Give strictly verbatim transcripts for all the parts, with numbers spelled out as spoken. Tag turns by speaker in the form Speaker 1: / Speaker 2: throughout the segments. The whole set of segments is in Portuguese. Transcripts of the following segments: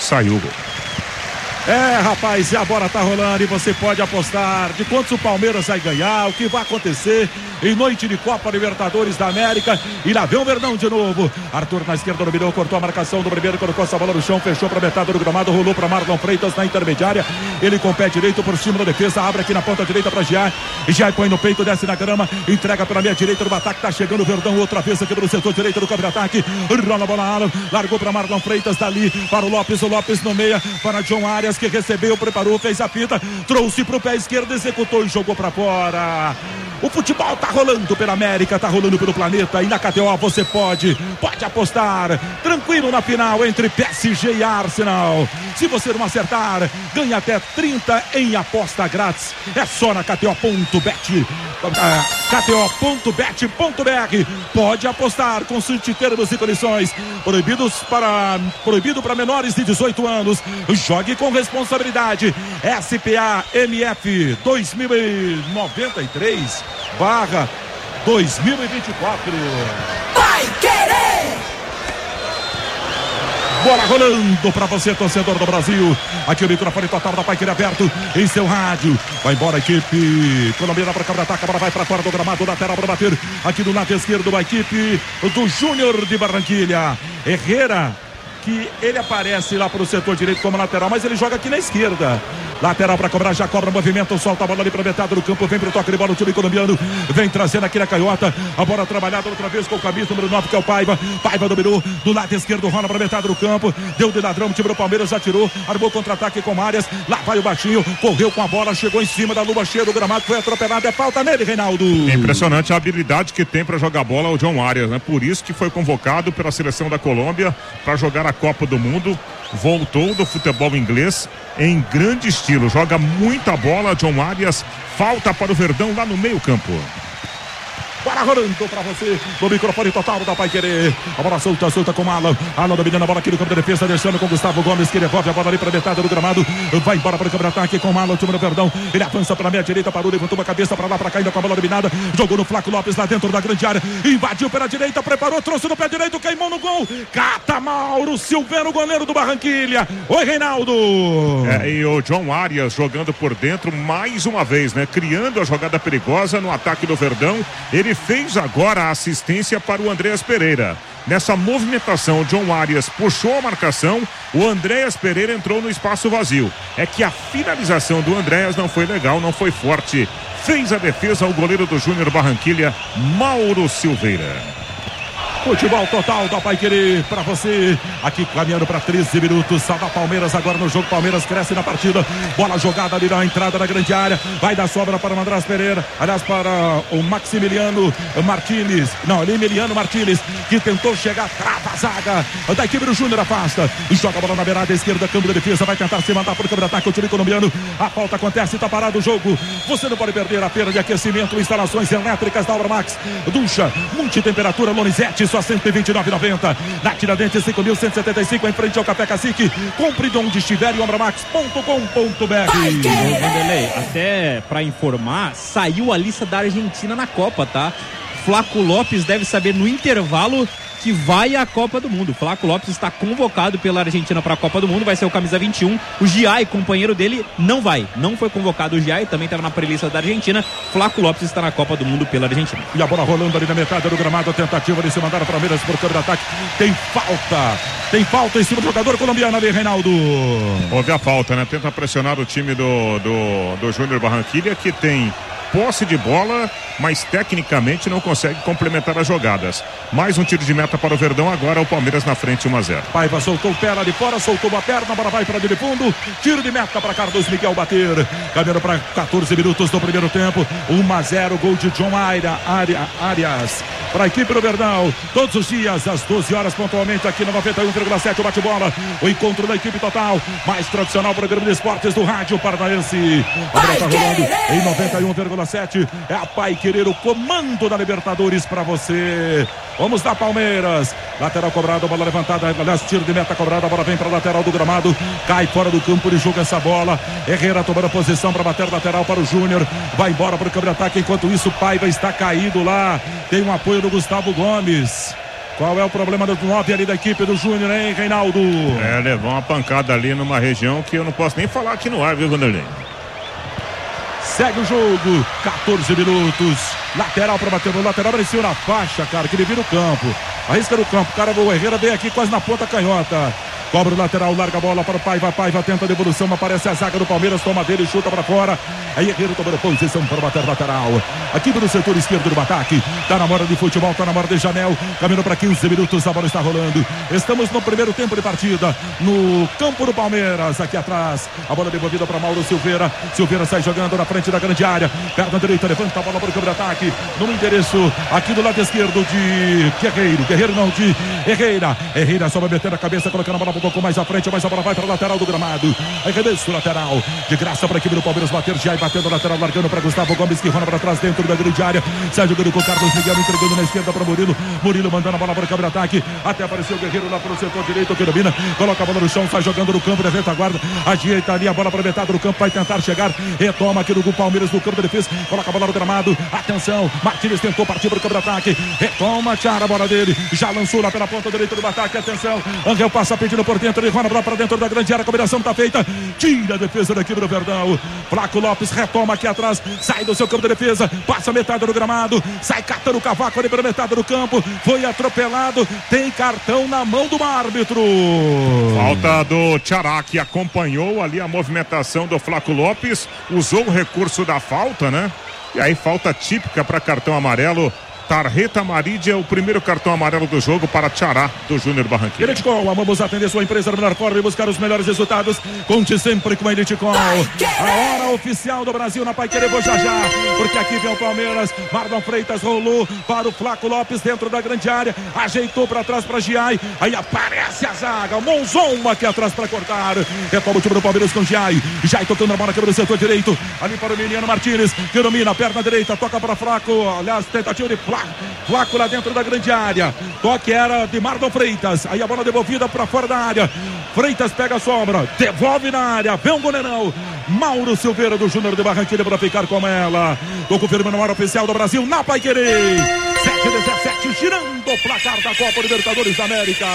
Speaker 1: saiu o gol.
Speaker 2: É, rapaz, e a bola tá rolando e você pode apostar de quantos o Palmeiras vai ganhar, o que vai acontecer em noite de Copa Libertadores da América. E lá vem o Verdão de novo. Arthur na esquerda dominou, cortou a marcação do primeiro, colocou essa bola no chão, fechou para metade do gramado, rolou para Marlon Freitas na intermediária. Ele com o pé direito por cima da defesa, abre aqui na ponta direita para Giai. Giai põe no peito, desce na grama, entrega pela meia direita do ataque, tá chegando o Verdão outra vez aqui no setor direito do campo de ataque. Rola a bola, Alan, largou para Marlon Freitas, dali para o Lopes, o Lopes no meia, para John Arias, que recebeu, preparou, fez a pinta, trouxe pro pé esquerdo, executou e jogou para fora. O futebol tá rolando pela América, tá rolando pelo planeta, e na K T O você pode, pode apostar tranquilo na final entre P S G e Arsenal. Se você não acertar, ganha até trinta em aposta grátis. É só na K T O ponto bet. K T O ponto bet ponto B R. Pode apostar, consulte termos e condições. Proibidos para, proibido para menores de dezoito anos. Jogue com responsabilidade. S P A M F dois mil e noventa e três barra dois mil e vinte e quatro.
Speaker 3: Vai querer!
Speaker 2: Bola rolando para você, torcedor do Brasil. Aqui o microfone total da Paiqueira aberto em seu rádio. Vai embora a equipe colombiana para o campo de ataque. A bola vai para fora do gramado, lateral para bater. Aqui do lado esquerdo, a equipe do Júnior de Barranquilha. Herrera, que ele aparece lá para o setor direito como lateral, mas ele joga aqui na esquerda. Lateral para cobrar, já cobra o movimento, solta a bola ali para metade do campo, vem para o toque de bola o time colombiano, vem trazendo aqui na canhota, a bola trabalhada outra vez com o camisa número nove, que é o Paiva. Paiva dominou do lado esquerdo, rola para metade do campo, deu de ladrão, o time do Palmeiras já tirou, armou contra-ataque com Arias, lá vai o baixinho, correu com a bola, chegou em cima da luva cheia do gramado, foi atropelado, é falta nele, Reinaldo.
Speaker 1: É impressionante a habilidade que tem para jogar bola o John Arias, né? Por isso que foi convocado pela seleção da Colômbia para jogar a Copa do Mundo. Voltou do futebol inglês em grande estilo, joga muita bola. John Arias, falta para o Verdão lá no meio campo.
Speaker 2: Bola rolando para você no microfone total da Paiquerê. A bola solta, solta com Alan. Alan dominando a bola aqui no campo de defesa, deixando com Gustavo Gomes, que devolve a bola ali para metade do gramado. Vai embora para o campo de ataque com Alan, o time do Verdão. Ele avança para a meia direita, parou, levantou a cabeça para lá, para cá, ainda com a bola dominada. Jogou no Flaco Lopes lá dentro da grande área. Invadiu pela direita, preparou, trouxe no pé direito, queimou no gol. Cata Mauro Silveira, o goleiro do Barranquilha. Oi, Reinaldo.
Speaker 1: É, e o John Arias jogando por dentro mais uma vez, né? Criando a jogada perigosa no ataque do Verdão. Ele fez agora a assistência para o Andréas Pereira. Nessa movimentação, o John Arias puxou a marcação, o Andréas Pereira entrou no espaço vazio. É que a finalização do Andréas não foi legal, não foi forte. Fez a defesa o goleiro do Júnior Barranquilha, Mauro Silveira.
Speaker 2: Futebol total da Paiquerê para você, aqui caminhando para treze minutos, salva Palmeiras agora no jogo, Palmeiras cresce na partida, bola jogada ali na entrada da grande área, vai dar sobra para o Andrés Pereira, aliás para o Maximiliano Martínez, não, Emiliano Martínez, que tentou chegar, trava a zaga da equipe do Júnior, afasta, joga a bola na beirada esquerda, campo de defesa, vai tentar se mandar para o campo de ataque, o time colombiano, a falta acontece, está parado o jogo, você não pode perder a feira de aquecimento, instalações elétricas da Obra Max, ducha, multitemperatura, Lonisete, só cento e vinte e nove reais e noventa centavos. Na Tiradentes cinco mil cento e setenta e cinco, em frente ao Café Cacique. Compre de onde estiver em obramax ponto com ponto b r.
Speaker 4: Vanderlei, até pra informar, saiu a lista da Argentina na Copa, tá? Flaco Lopes deve saber no intervalo que vai à Copa do Mundo. Flaco Lopes está convocado pela Argentina para a Copa do Mundo, vai ser o camisa vinte e um. O Giai, companheiro dele, não vai. Não foi convocado o Giai, também estava na prelista da Argentina. Flaco Lopes está na Copa do Mundo pela Argentina.
Speaker 2: E a bola rolando ali na metade do gramado, a tentativa de se mandar a Palmeiras por campo de ataque. Tem falta. Tem falta em cima do jogador colombiano ali, Reinaldo.
Speaker 1: Houve a falta, né? Tenta pressionar o time do, do, do Júnior Barranquilha, que tem posse de bola, mas tecnicamente não consegue complementar as jogadas. Mais um tiro de meta para o Verdão, agora o Palmeiras na frente, um a zero.
Speaker 2: Paiva soltou o pé lá de fora, soltou a perna, a bola vai para de fundo, tiro de meta para Carlos Miguel bater, caminhando para quatorze minutos do primeiro tempo, um a zero, gol de John Arias para a equipe do Verdão, todos os dias às doze horas pontualmente aqui no noventa e um vírgula sete, o bate-bola, o encontro da equipe total, mais tradicional programa de esportes do rádio paranaense. A bola está rolando em noventa e um vírgula sete, é a Paiquerê, o comando da Libertadores para você. Vamos dar Palmeiras, lateral cobrado, bola levantada, aliás, tiro de meta cobrado, a bola vem para a lateral do gramado, cai fora do campo, ele joga essa bola, Herrera tomando a posição para bater lateral para o Júnior, vai embora para o campo de ataque, enquanto isso Paiva está caído lá, tem um apoio do Gustavo Gomes. Qual é o problema do nove ali da equipe do Júnior, hein, Reinaldo?
Speaker 1: É, levou uma pancada ali numa região que eu não posso nem falar aqui no ar, viu, Vanderlei?
Speaker 2: Segue o jogo, quatorze minutos. Lateral para bater no lateral, apareceu na faixa, cara, que ele vira o campo. Arrisca no campo, cara, o Herrera veio aqui quase na ponta canhota. Cobra o lateral, larga a bola para o Paiva, Paiva tenta a devolução, aparece a zaga do Palmeiras, toma dele, chuta para fora. Aí Herrera tomando posição para bater lateral. Aqui do setor esquerdo do ataque. Tá na hora de futebol, tá na hora de Janel. Caminhou para quinze minutos, a bola está rolando. Estamos no primeiro tempo de partida, no campo do Palmeiras, aqui atrás. A bola devolvida para Mauro Silveira. Silveira sai jogando na frente da grande área. Perna direita, levanta a bola para o campo de ataque. No endereço aqui do lado esquerdo de Guerreiro. Guerreiro não, de Herrera. Herrera só vai meter a cabeça, colocando a bola um pouco mais à frente, mas a bola vai para a lateral do gramado. Arremesso lateral, de graça para a equipe do Palmeiras bater, já batendo a lateral, largando para Gustavo Gomes, que rola para trás dentro da grande área. Sai jogando com o Carlos Miguel, entregando na esquerda para Murilo. Murilo mandando a bola para o campo de ataque. Até apareceu o Guerreiro lá pelo setor direito, que domina, coloca a bola no chão, sai jogando no campo de retaguarda. Ajeita ali a bola para metade do campo, vai tentar chegar. Retoma aqui no Palmeiras no campo de defesa, coloca a bola no gramado. Atenção, Martínez tentou partir para o campo de ataque. Retoma, tira a bola dele, já lançou lá pela ponta direita do ataque. Atenção, Angel passa pedindo por dentro, ele rola a bola para dentro da grande área, a combinação está feita, tira a defesa da equipe do Verdão. Flaco Lopes retoma aqui atrás, sai do seu campo de defesa, passa metade do gramado, sai catando o cavaco ali pela metade do campo, foi atropelado, tem cartão na mão do árbitro.
Speaker 1: Falta do Tchará, que acompanhou ali a movimentação do Flaco Lopes, usou o recurso da falta, né? E aí falta típica para cartão amarelo. Tarjeta amarilla é o primeiro cartão amarelo do jogo para Tchará, do Júnior Barranquilla.
Speaker 2: Elitecol, vamos atender sua empresa da melhor forma e buscar os melhores resultados. Conte sempre com a Elitecol. A hora oficial do Brasil na Paiquerê, vou já já, porque aqui vem o Palmeiras. Marlon Freitas rolou para o Flaco Lopes dentro da grande área, ajeitou para trás para Giai, aí aparece a zaga, Monzon aqui atrás para cortar. Retoma o time do Palmeiras com Giai. Giai tocando a bola, quebra do setor direito, ali para o Emiliano Martínez, que domina a perna direita, toca para Flaco, aliás, tentativa de Flaco. Flaco lá dentro da grande área. Toque era de Marlon Freitas. Aí a bola devolvida para fora da área. Freitas pega a sombra, devolve na área. Vem o goleirão Mauro Silveira do Júnior de Barranquilla para ficar com ela. Tô confirmando a hora oficial do Brasil na Paiquerê. sete a dezessete, girando o placar da Copa Libertadores da América.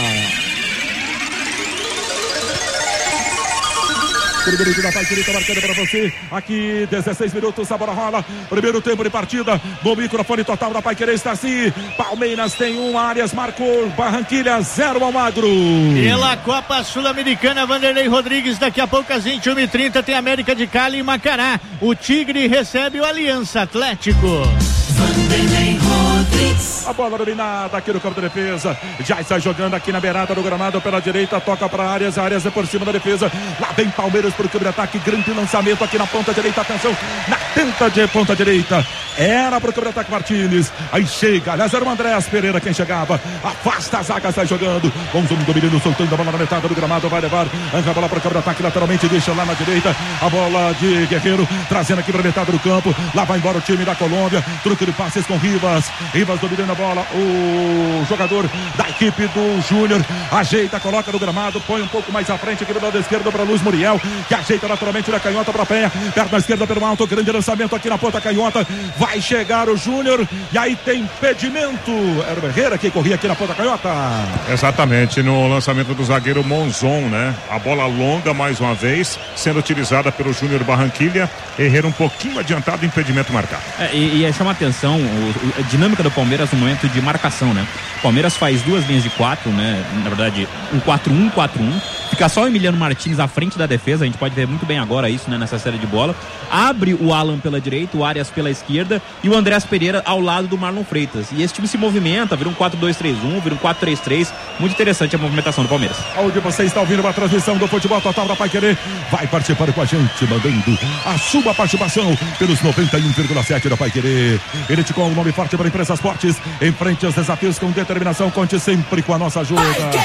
Speaker 2: Primeiro da Paiquerê tá marcando para você. Aqui, dezesseis minutos, a bola rola. Primeiro tempo de partida. Bom microfone total da Paiquerê está assim. Palmeiras tem um, Arias marcou. Barranquilla zero ao Magro.
Speaker 5: Pela Copa Sul-Americana, Vanderlei Rodrigues. Daqui a pouco às vinte e uma e trinta tem América de Cali e Macará. O Tigre recebe o Aliança Atlético.
Speaker 3: Vanderlei Rodrigues.
Speaker 2: A bola dominada aqui no campo de defesa. Já está jogando aqui na beirada do gramado pela direita. Toca para Arias. Arias é por cima da defesa. Lá vem Palmeiras para o campo de ataque. Grande lançamento aqui na ponta direita. Atenção, na tenta de ponta direita. Era para o campo de ataque Martínez. Aí chega. Aliás, era o Andréas Pereira quem chegava. Afasta a zaga, sai jogando. Gonzalo dominando, soltando a bola na metade do gramado. Vai levar. Arranca a bola para o campo de ataque lateralmente. Deixa lá na direita. A bola de Guerreiro. Trazendo aqui para a metade do campo. Lá vai embora o time da Colômbia. Truque de passes com Rivas. Rivas dominando a bola. O jogador da equipe do Júnior ajeita, coloca no gramado. Põe um pouco mais à frente aqui do lado esquerdo para Luiz Muriel, que ajeita naturalmente na canhota para Penha. Perna esquerda pelo alto. Grande lançamento aqui na ponta canhota. Vai chegar o Júnior. E aí tem impedimento. Era o Herrera que corria aqui na ponta canhota.
Speaker 1: Exatamente, no lançamento do zagueiro Monzon, né? A bola longa mais uma vez, sendo utilizada pelo Júnior Barranquilla. Herrera um pouquinho adiantado, impedimento marcado.
Speaker 4: É, e, e chama atenção o, a dinâmica do Palmeiras no momento de marcação, né? O Palmeiras faz duas linhas de quatro, né? Na verdade, um quatro um, quatro um. Fica só o Emiliano Martínez à frente da defesa. A gente pode ver muito bem agora isso, né? Nessa série de bola. Abre o Alan pela direita, o Arias pela esquerda e o Andréas Pereira ao lado do Marlon Freitas. E esse time se movimenta, vira um quatro dois três um, vira um quatro três três. Muito interessante a movimentação do Palmeiras.
Speaker 2: Onde você está ouvindo uma transmissão do futebol total da Paiquerê, vai participar com a gente, mandando a sua participação pelos noventa e um vírgula sete da Paiquerê. Ele te com o nome forte para Empresas Fortes. Enfrente os desafios com determinação, conte sempre com a nossa ajuda.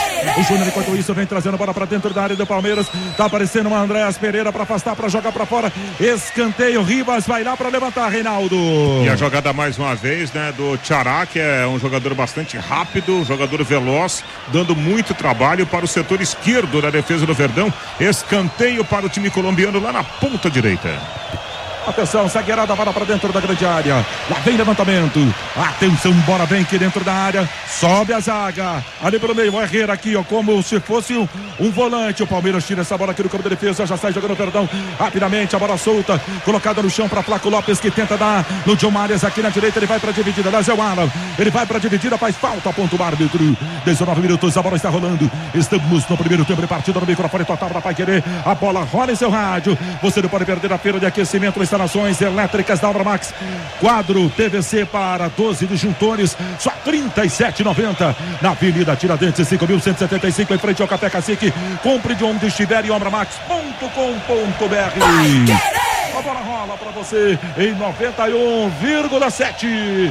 Speaker 2: O Júnior, enquanto isso, vem trazendo a bola para dentro da área do Palmeiras. Tá aparecendo uma Andréas Pereira para afastar, para jogar para fora. Escanteio, Rivas vai lá para levantar, Reinaldo.
Speaker 1: E a jogada mais uma vez, né, do Tchará, que é um jogador bastante rápido, um jogador veloz, dando muito trabalho para o setor esquerdo da defesa do Verdão. Escanteio para o time colombiano lá na ponta direita.
Speaker 2: Atenção, zagueirada, bola para dentro da grande área. Lá vem levantamento. Atenção, bola vem aqui dentro da área. Sobe a zaga. Ali pelo meio, o Herrera aqui, ó, como se fosse um, um volante. O Palmeiras tira essa bola aqui no campo de defesa. Já sai jogando, perdão, rapidamente. A bola solta, colocada no chão para Flaco Lopes, que tenta dar no John Arias aqui na direita. Ele vai para a dividida. Lá é o Alan. Ele vai para a dividida, faz falta. Ponto o árbitro. dezenove minutos, a bola está rolando. Estamos no primeiro tempo de partida no microfone total da Paiquerê. A bola rola em seu rádio. Você não pode perder a feira de aquecimento, instalações elétricas da Obra Max. Quadro P V C para doze disjuntores, só trinta e sete reais e noventa centavos. Na Avenida Tiradentes, cinco mil cento e setenta e cinco, em frente ao Café Cacique. Compre de onde estiver em obra max ponto com ponto b r. A bola rola para você em noventa e um vírgula sete.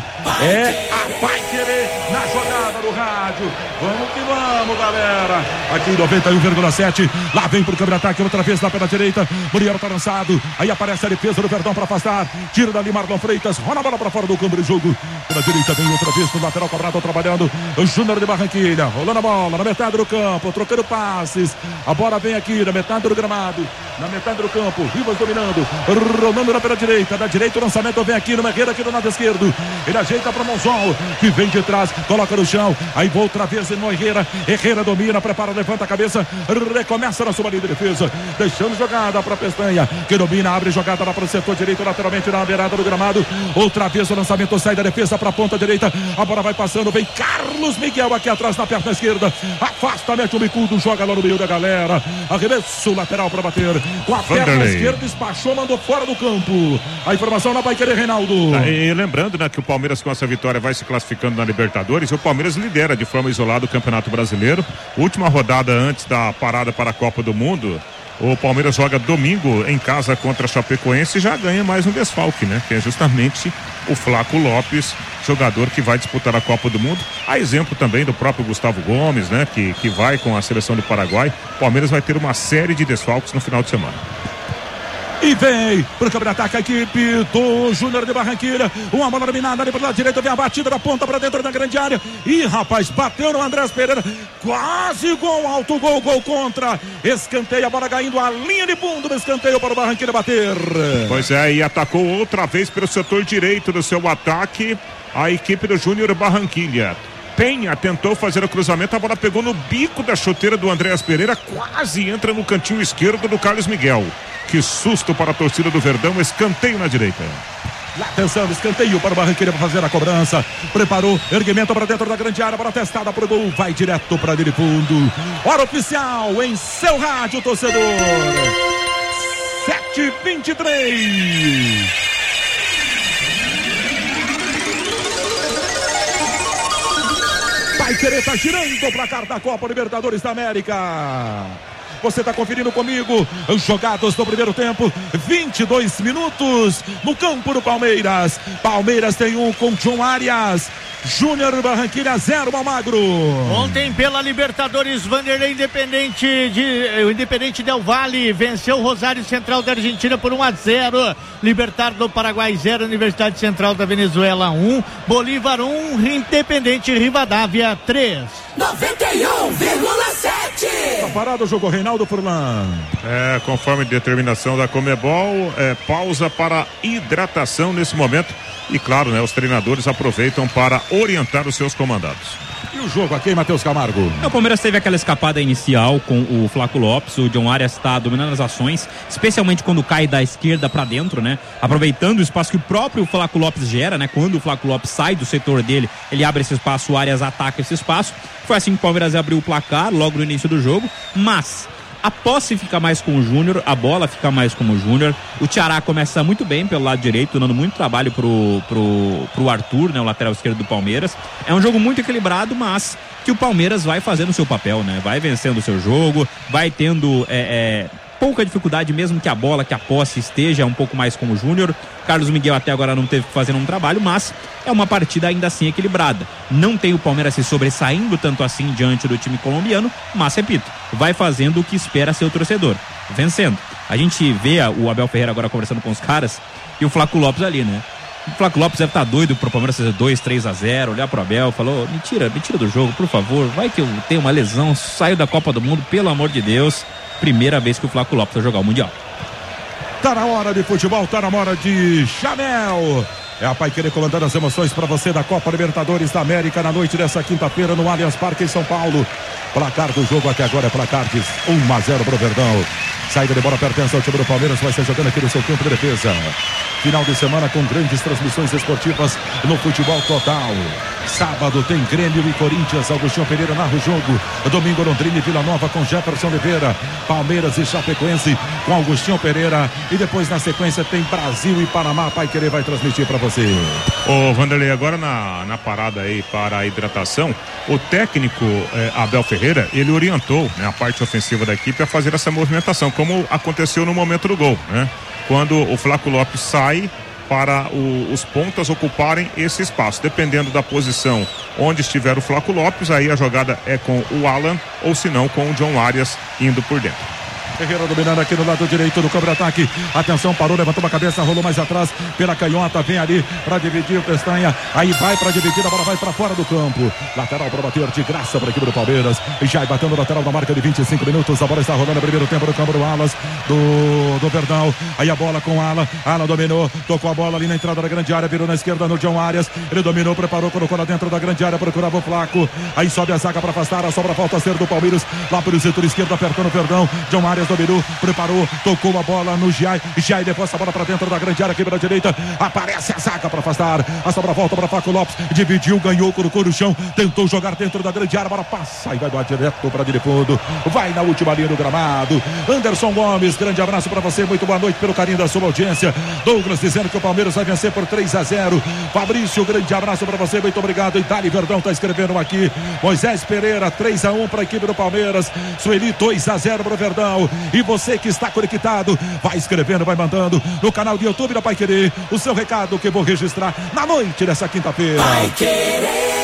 Speaker 2: É a Paiquerê na jogada do rádio. Vamos que vamos, galera. Aqui em noventa e um vírgula sete. Lá vem pro câmera ataque outra vez lá pela direita. Muriel tá lançado. Aí aparece a defesa do Verdão para afastar. Tira dali Marlon Freitas. Rola a bola para fora do câmbio de jogo. Pela direita vem outra vez no lateral cobrado, trabalhando o Júnior de Barranquilha. Rolando a bola na metade do campo, trocando passes. A bola vem aqui na metade do gramado. Na metade do campo. Rivas dominando. Rolando na pela direita. Da direita o lançamento vem aqui no Herrera, aqui do lado esquerdo. Ele ajeita para Monzon, que vem de trás, coloca no chão. Aí volta outra vez no Herrera. Herrera domina, prepara, levanta a cabeça. Recomeça na sua linha de defesa. Deixando jogada para Pestanha, que domina, abre jogada lá para o setor direito, lateralmente na beirada do gramado. Outra vez o lançamento sai da defesa para a ponta direita. A bola vai passando, vem Carlos Miguel aqui atrás na perna esquerda. Afasta, mete o bicudo, joga lá no meio da galera. Arremesso lateral para bater. Com a perna
Speaker 1: Vanderlei
Speaker 2: esquerda, despachou, mandou fora do campo. A informação na Paiquerê, Reinaldo.
Speaker 1: Ah, e lembrando, né, que o Palmeiras com essa vitória vai se classificando na Libertadores. E o Palmeiras lidera de forma isolada o Campeonato Brasileiro. Última rodada antes da parada para a Copa do Mundo. O Palmeiras joga domingo em casa contra a Chapecoense e já ganha mais um desfalque, né? Que é justamente o Flaco Lopes, jogador que vai disputar a Copa do Mundo. A exemplo também do próprio Gustavo Gomes, né? Que, que vai com a seleção do Paraguai. O Palmeiras vai ter uma série de desfalques no final de semana.
Speaker 2: E vem pro campo de ataque a equipe do Júnior de Barranquilha. Uma bola dominada ali pelo lado direito. Vem a batida da ponta para dentro da grande área. Ih, rapaz, bateu no Andrés Pereira. Quase gol, alto gol, gol contra. Escanteio, a bola caindo a linha de fundo. Escanteio para o Barranquilha bater.
Speaker 1: Pois é, e atacou outra vez pelo setor direito do seu ataque a equipe do Júnior Barranquilha. Penha tentou fazer o cruzamento, a bola pegou no bico da chuteira do Andrés Pereira, quase entra no cantinho esquerdo do Carlos Miguel. Que susto para a torcida do Verdão, escanteio na direita.
Speaker 2: Atenção, escanteio para o Barranquilha para fazer a cobrança. Preparou, erguimento para dentro da grande área, bola testada para o gol, vai direto para de fundo. Hora oficial em seu rádio, torcedor. sete e vinte e três. Paiquerê tá girando o placar da Copa Libertadores da América. Você está conferindo comigo os jogados do primeiro tempo, vinte e dois minutos no campo do Palmeiras. Palmeiras tem um com John Arias. Júnior Barranquilha zero, Almagro.
Speaker 5: Ontem pela Libertadores, Vanderlei Independente de o Independente Del Valle venceu o Rosário Central da Argentina por um a zero. Libertad do Paraguai zero, Universidade Central da Venezuela um, Bolívar um, Independente Rivadavia três.
Speaker 3: noventa e um vírgula sete.
Speaker 2: Tá parado o jogo, Reinaldo Furlan.
Speaker 1: É, conforme determinação da Conmebol, é, pausa para hidratação nesse momento. E claro, né, os treinadores aproveitam para orientar os seus comandados.
Speaker 2: E o jogo aqui, Matheus Camargo?
Speaker 4: O Palmeiras teve aquela escapada inicial com o Flaco Lopes. O John Arias está dominando as ações, especialmente quando cai da esquerda para dentro, né? Aproveitando o espaço que o próprio Flaco Lopes gera, né? Quando o Flaco Lopes sai do setor dele, ele abre esse espaço, o Arias ataca esse espaço. Foi assim que o Palmeiras abriu o placar logo no início do jogo, mas a posse fica mais com o Júnior, a bola fica mais com o Júnior. O Tiará começa muito bem pelo lado direito, dando muito trabalho pro, pro, pro Arthur, né, o lateral esquerdo do Palmeiras. É um jogo muito equilibrado, mas que o Palmeiras vai fazendo o seu papel, né? Vai vencendo o seu jogo, vai tendo é, é, pouca dificuldade, mesmo que a bola, que a posse esteja um pouco mais com o Júnior. Carlos Miguel até agora não teve que fazer um trabalho, mas é uma partida ainda assim equilibrada. Não tem o Palmeiras se sobressaindo tanto assim diante do time colombiano, mas repito, vai fazendo o que espera seu torcedor, vencendo. A gente vê o Abel Ferreira agora conversando com os caras e o Flaco Lopes ali, né? O Flaco Lopes deve estar doido pro Palmeiras fazer dois, três a zero, olhar pro Abel, falou, me tira, me tira do jogo, por favor, vai que eu tenho uma lesão, saio da Copa do Mundo, pelo amor de Deus. Primeira vez que o Flaco Lopes vai jogar o Mundial.
Speaker 2: Tá na hora de futebol, tá na hora de Chamel. É a Pai Querer comandando as emoções para você da Copa Libertadores da América na noite dessa quinta-feira no Allianz Parque em São Paulo. Placar do jogo até agora é placar de um a zero pro Verdão. Saída de bola pertence ao time do Palmeiras, vai ser jogando aqui no seu campo de defesa. Final de semana com grandes transmissões esportivas no futebol total. Sábado tem Grêmio e Corinthians, Augustinho Pereira narra o jogo. Domingo Londrina e Vila Nova com Jefferson Oliveira. Palmeiras e Chapecoense com Augustinho Pereira. E depois na sequência tem Brasil e Panamá. Pai Querer vai transmitir para você.
Speaker 1: Ô Vanderlei, agora na, na parada aí para a hidratação, o técnico eh, Abel Ferreira, ele orientou, né, a parte ofensiva da equipe a fazer essa movimentação, como aconteceu no momento do gol, né? Quando o Flaco Lopes sai para o, os pontas ocuparem esse espaço, dependendo da posição onde estiver o Flaco Lopes, aí a jogada é com o Alan ou se não com o John Arias indo por dentro.
Speaker 2: Ferreira dominando aqui no lado direito do contra-ataque. Atenção, parou, levantou a cabeça, rolou mais atrás pela canhota, vem ali para dividir o Pestanha. Aí vai para dividir, a bola vai para fora do campo. Lateral para bater de graça para a equipe do Palmeiras. E já batendo o lateral na marca de vinte e cinco minutos. A bola está rolando no primeiro tempo no campo do Alas, do, do Verdão. Aí a bola com o Alan. Alan dominou, tocou a bola ali na entrada da grande área, virou na esquerda no John Arias. Ele dominou, preparou, colocou lá dentro da grande área, procurava o Flaco. Aí sobe a zaga para afastar, a sobra falta a ser do Palmeiras. Lá pelo setor esquerdo, apertando o Verdão. John Arias dominou, preparou, tocou a bola no Giai. Giai depois a bola para dentro da grande área, aqui pela direita. Aparece a zaga para afastar. A sobra volta para Flaco Lopes. Dividiu, ganhou, colocou no chão. Tentou jogar dentro da grande área. A bola passa e vai doar direto para de fundo. Vai na última linha do gramado. Anderson Gomes, grande abraço para você. Muito boa noite pelo carinho da sua audiência. Douglas dizendo que o Palmeiras vai vencer por três a zero. Fabrício, grande abraço para você. Muito obrigado. E Dali Verdão tá escrevendo aqui. Moisés Pereira, três a um para a equipe do Palmeiras. Sueli, dois a zero para o Verdão. E você Você que está conectado, vai escrevendo, vai mandando no canal do YouTube da Pai Querer o seu recado que eu vou registrar na noite dessa quinta-feira.
Speaker 3: Pai Querer.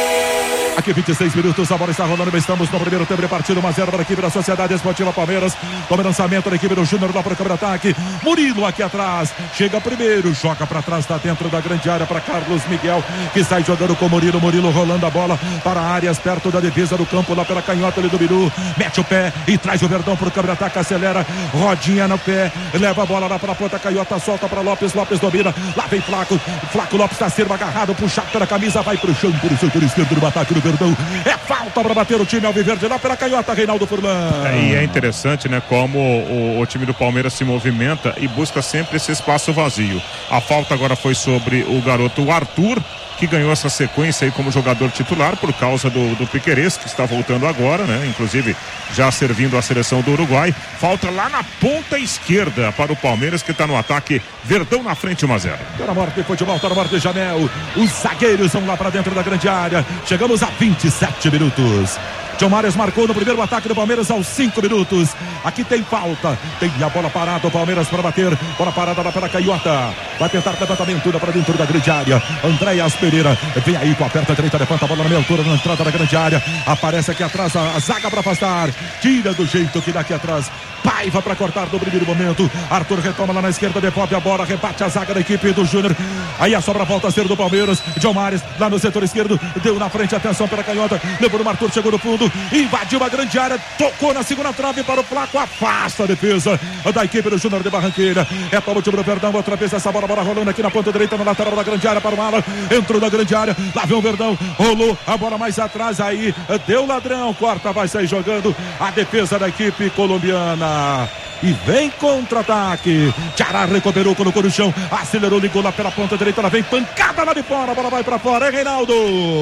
Speaker 2: Aqui vinte e seis minutos, a bola está rolando, estamos no primeiro tempo de partida, um a zero para a equipe da Sociedade Esportiva Palmeiras. Toma lançamento da equipe do Júnior lá para o campo de ataque. Murilo aqui atrás, chega primeiro, joga para trás, está dentro da grande área para Carlos Miguel, que sai jogando com Murilo. Murilo rolando a bola para áreas perto da defesa do campo, lá pela canhota ali do Biru. Mete o pé e traz o Verdão para o campo de ataque, acelera, rodinha no pé, leva a bola lá para a ponta, canhota, solta para Lopes, Lopes domina, lá vem Flaco, Flaco Lopes está sendo agarrado, puxado pela camisa, vai para o chão, por o setor esquerdo do ataque do Verdão. É falta para bater o time alviverde lá pela canhota, Reinaldo Furlan.
Speaker 1: É, e é interessante, né, como o, o time do Palmeiras se movimenta e busca sempre esse espaço vazio. A falta agora foi sobre o garoto Arthur, que ganhou essa sequência aí como jogador titular por causa do, do Piquerez, que está voltando agora, né? Inclusive já servindo a seleção do Uruguai. Falta lá na ponta esquerda para o Palmeiras, que está no ataque. Verdão na frente, um a zero.
Speaker 2: Tá na morte de futebol, tá na morte de Jamel. Os zagueiros vão lá para dentro da grande área. Chegamos a vinte e sete minutos. John Arias marcou no primeiro ataque do Palmeiras aos cinco minutos. Aqui tem falta. Tem a bola parada, o Palmeiras para bater. Bola parada lá pela canhota. Vai tentar levantamento para dentro da grande área. Andréas Pereira vem aí com a aperta direita, levanta a bola na meia altura, na entrada da grande área. Aparece aqui atrás a, a zaga para afastar. Tira do jeito que dá aqui atrás. Paiva para cortar no primeiro momento. Arthur retoma lá na esquerda, devolve a bola, rebate a zaga da equipe do Júnior. Aí a sobra volta a ser do Palmeiras. John Arias lá no setor esquerdo, deu na frente, atenção pela canhota. Levou no Arthur, chegou no fundo, invadiu a grande área, tocou na segunda trave para o Flaco, afasta a defesa da equipe do Júnior de Barranquilla. É para o time do Verdão, outra vez essa bola, bola rolando aqui na ponta direita, na lateral da grande área para o Alan. Entrou na grande área, lá vem o Verdão, rolou a bola mais atrás, aí deu ladrão, corta, vai sair jogando a defesa da equipe colombiana. E vem contra-ataque. Tchará recuperou, colocou no chão, acelerou, ligou lá pela ponta direita, ela vem pancada lá de fora, a bola vai pra fora, é Reinaldo.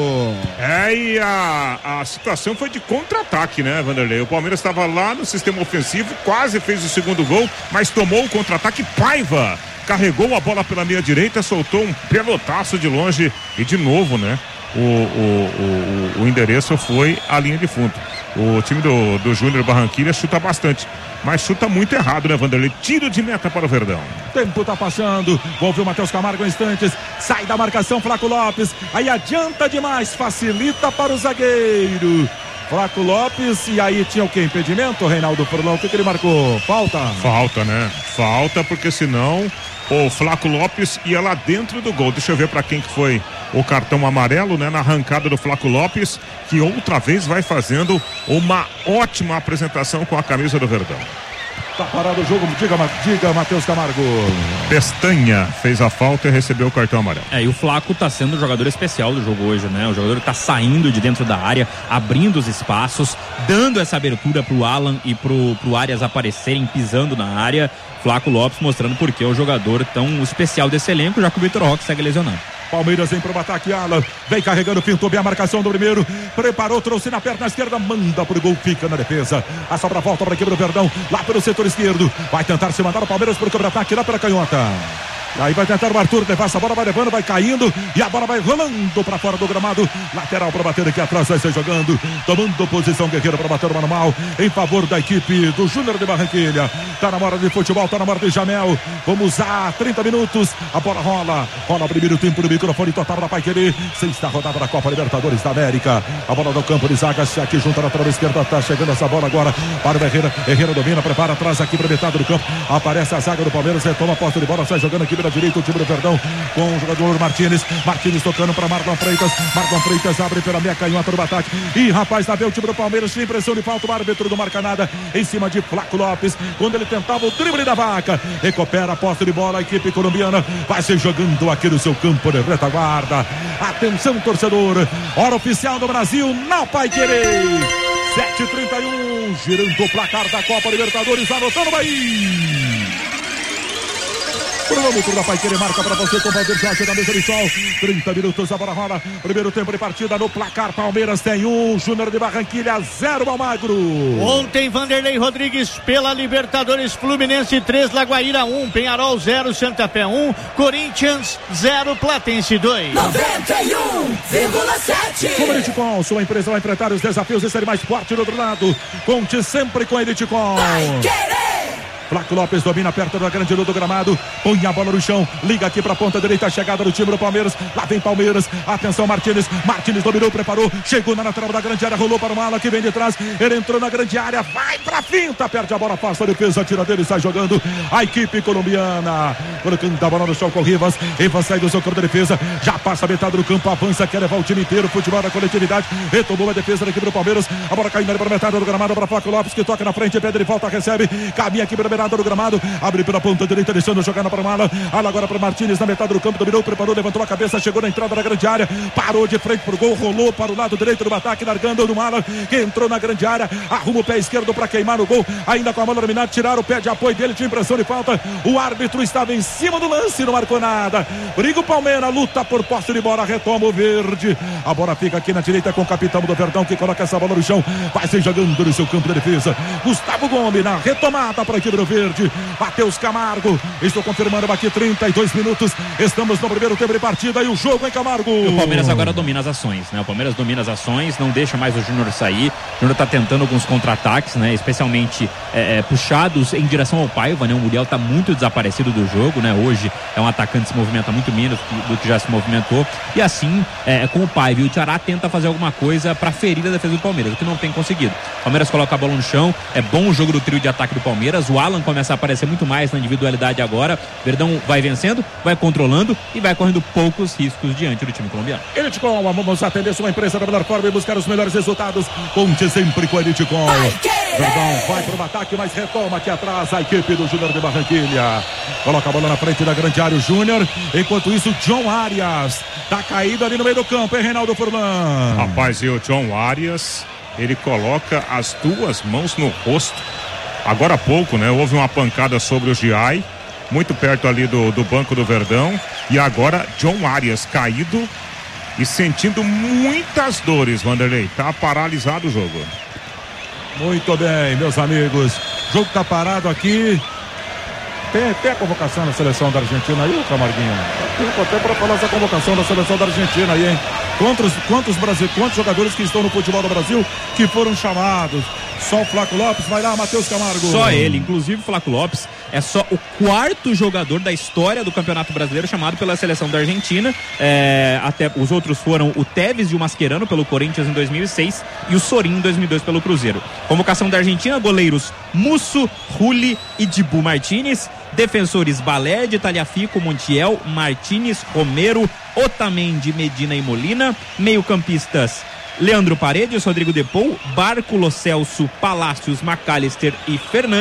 Speaker 1: É, e a, a situação foi de contra-ataque, né, Vanderlei? O Palmeiras estava lá no sistema ofensivo, quase fez o segundo gol, mas tomou o contra-ataque. Paiva carregou a bola pela meia direita, soltou um pelotaço de longe e de novo, né? O, o, o, o endereço foi a linha de fundo. O time do, do Júnior Barranquilla chuta bastante, mas chuta muito errado, né, Vanderlei? Tiro de meta para o Verdão.
Speaker 2: Tempo tá passando, vou ver o Matheus Camargo em instantes, sai da marcação Flaco Lopes, aí adianta demais, facilita para o zagueiro Flaco Lopes. E aí tinha o que? Impedimento, Reinaldo Furlan? O que, que ele marcou? Falta?
Speaker 1: Falta, né? Falta, porque senão o Flaco Lopes ia lá dentro do gol. Deixa eu ver para quem que foi o cartão amarelo, né? Na arrancada do Flaco Lopes, que outra vez vai fazendo uma ótima apresentação com a camisa do Verdão.
Speaker 2: Tá parado o jogo, diga, diga Matheus Camargo.
Speaker 1: Pestanha fez a falta e recebeu o cartão amarelo.
Speaker 4: É, e o Flaco tá sendo o jogador especial do jogo hoje, né? O jogador que tá saindo de dentro da área, abrindo os espaços, dando essa abertura pro Alan e pro, pro Arias aparecerem pisando na área. Flaco Lopes mostrando por que é o jogador tão especial desse elenco, já que o Vitor Roque segue lesionado.
Speaker 2: Palmeiras vem pro ataque, Alan vem carregando, pintou bem a marcação do primeiro, preparou, trouxe na perna esquerda, manda pro gol, fica na defesa, a sobra volta para a equipe do Verdão, lá pelo setor esquerdo, vai tentar se mandar o Palmeiras pro contra-ataque lá pela canhota. Aí vai tentar o Arthur levar essa bola, vai levando, vai caindo e a bola vai rolando para fora do gramado. Lateral para bater aqui atrás, vai ser jogando, tomando posição Guerreiro para bater o manual em favor da equipe do Júnior de Barranquilha. Tá na hora de futebol, tá na hora de Jamel. Vamos a trinta minutos, a bola rola, rola o primeiro tempo do microfone total da Paiquerê. Sexta rodada da Copa Libertadores da América. A bola do campo de zagas aqui junto à lateral esquerda, tá chegando essa bola agora para o Herrera. Herrera domina, prepara atrás aqui para metade do campo. Aparece a zaga do Palmeiras, retoma a posse de bola, sai jogando aqui pela direita o time do Verdão com o jogador Martínez. Martínez tocando para Marlon Freitas. Marlon Freitas abre pela meia canhota do ataque. E rapaz, lá vê o time do Palmeiras. Tem impressão de falta. O árbitro não marca nada em cima de Flaco Lopes. Quando ele tentava o drible da vaca, recupera a posse de bola. A equipe colombiana vai se jogando aqui no seu campo de retaguarda. Atenção, torcedor. Hora oficial do Brasil na Paiquerê. sete e trinta e um. Girando o placar da Copa Libertadores. Anotando aí. Cronômetro da Paiquerê marca para você com o Valdir Jorge da mesa de sol. trinta minutos, a bola rola. Primeiro tempo de partida no placar. Palmeiras tem um, Júnior de Barranquilha zero, Almagro.
Speaker 5: Ontem, Vanderlei Rodrigues pela Libertadores, Fluminense três, Lagoaíra um, Penharol zero, Santa Fé um, Corinthians zero, Platense dois.
Speaker 3: noventa e um vírgula sete.
Speaker 2: Com a Elitecom, sua empresa vai enfrentar os desafios de ser mais forte do outro lado. Conte sempre com a Elitecom. Flaco Lopes domina perto da grande luz do gramado, põe a bola no chão, liga aqui para a ponta direita, a chegada do time do Palmeiras, lá vem Palmeiras, atenção Martínez, Martínez dominou, preparou, chegou na lateral da grande área, rolou para o Mala que vem de trás, ele entrou na grande área, vai pra finta, perde a bola, afasta a defesa, tira dele, sai jogando a equipe colombiana, colocando a bola no chão com Rivas, Rivas sai do seu campo de defesa, já passa a metade do campo, avança, quer levar o time inteiro, futebol da coletividade, retomou a defesa da equipe do Palmeiras, a bola caindo ali para a metade do gramado, para Flaco Lopes que toca na frente, pede de volta, recebe, caminha aqui para do gramado, abre pela ponta direita, deixando jogando para o Mala, Ala agora para Martínez na metade do campo, dominou, preparou, levantou a cabeça, chegou na entrada da grande área, parou de frente pro gol, rolou para o lado direito do ataque, largando do Mala, que entrou na grande área, arruma o pé esquerdo para queimar no gol, ainda com a bola dominada, tiraram o pé de apoio dele, tinha impressão de falta, o árbitro estava em cima do lance, não marcou nada, briga o Palmeiras, luta por posse de bola, retoma o verde, a bola fica aqui na direita com o capitão do Verdão, que coloca essa bola no chão, vai se jogando no seu campo de defesa, Gustavo Gomes na retomada para a equipe do verde, Matheus Camargo, estou confirmando aqui trinta e dois minutos, estamos no primeiro tempo de partida e o jogo em Camargo.
Speaker 4: O Palmeiras agora domina as ações, né? O Palmeiras domina as ações, não deixa mais o Júnior sair, o Júnior tá tentando alguns contra-ataques, né? Especialmente é, é, puxados em direção ao Paiva, né? O Muriel tá muito desaparecido do jogo, né? Hoje é um atacante que se movimenta muito menos do que já se movimentou, e assim, é, com o Paiva e o Tiará tenta fazer alguma coisa para ferir a defesa do Palmeiras, o que não tem conseguido. O Palmeiras coloca a bola no chão, é bom o jogo do trio de ataque do Palmeiras, o Alan começa a aparecer muito mais na individualidade agora, Verdão vai vencendo, vai controlando e vai correndo poucos riscos diante do time colombiano.
Speaker 2: Elitecom, vamos atender sua empresa da melhor forma e buscar os melhores resultados, conte sempre com a Elitecom. Verdão vai para o ataque, mas retoma aqui atrás a equipe do Júnior de Barranquilha, coloca a bola na frente da grande área o Júnior, enquanto isso John Arias tá caído ali no meio do campo, hein, Reinaldo Furlan?
Speaker 1: Rapaz, e o John Arias, ele coloca as duas mãos no rosto. Agora há pouco, né? Houve uma pancada sobre o Giai, muito perto ali do, do banco do Verdão. E agora John Arias caído e sentindo muitas dores, Vanderlei. Tá paralisado o jogo.
Speaker 2: Muito bem, meus amigos. O jogo tá parado aqui. Tem, tem a convocação da seleção da Argentina aí, Camarguinho? Tem até para falar essa convocação da seleção da Argentina aí, hein? Quantos, quantos, Brasil, quantos jogadores que estão no futebol do Brasil que foram chamados? Só o Flaco Lopes, vai lá, Matheus Camargo.
Speaker 4: Só ele, inclusive o Flaco Lopes é só o quarto jogador da história do Campeonato Brasileiro chamado pela seleção da Argentina. É, até os outros foram o Tevez e o Mascherano pelo Corinthians em dois mil e seis e o Sorin em dois mil e dois pelo Cruzeiro. Convocação da Argentina, goleiros Musso, Rulli e Dibu Martínez. Defensores Balerdi, Taliafico, Montiel, Martínez, Romero, Otamendi, Medina e Molina. Meio-campistas Leandro Paredes, Rodrigo Depou, Barco, Lo Celso, Palácios, McAllister e Fernandes.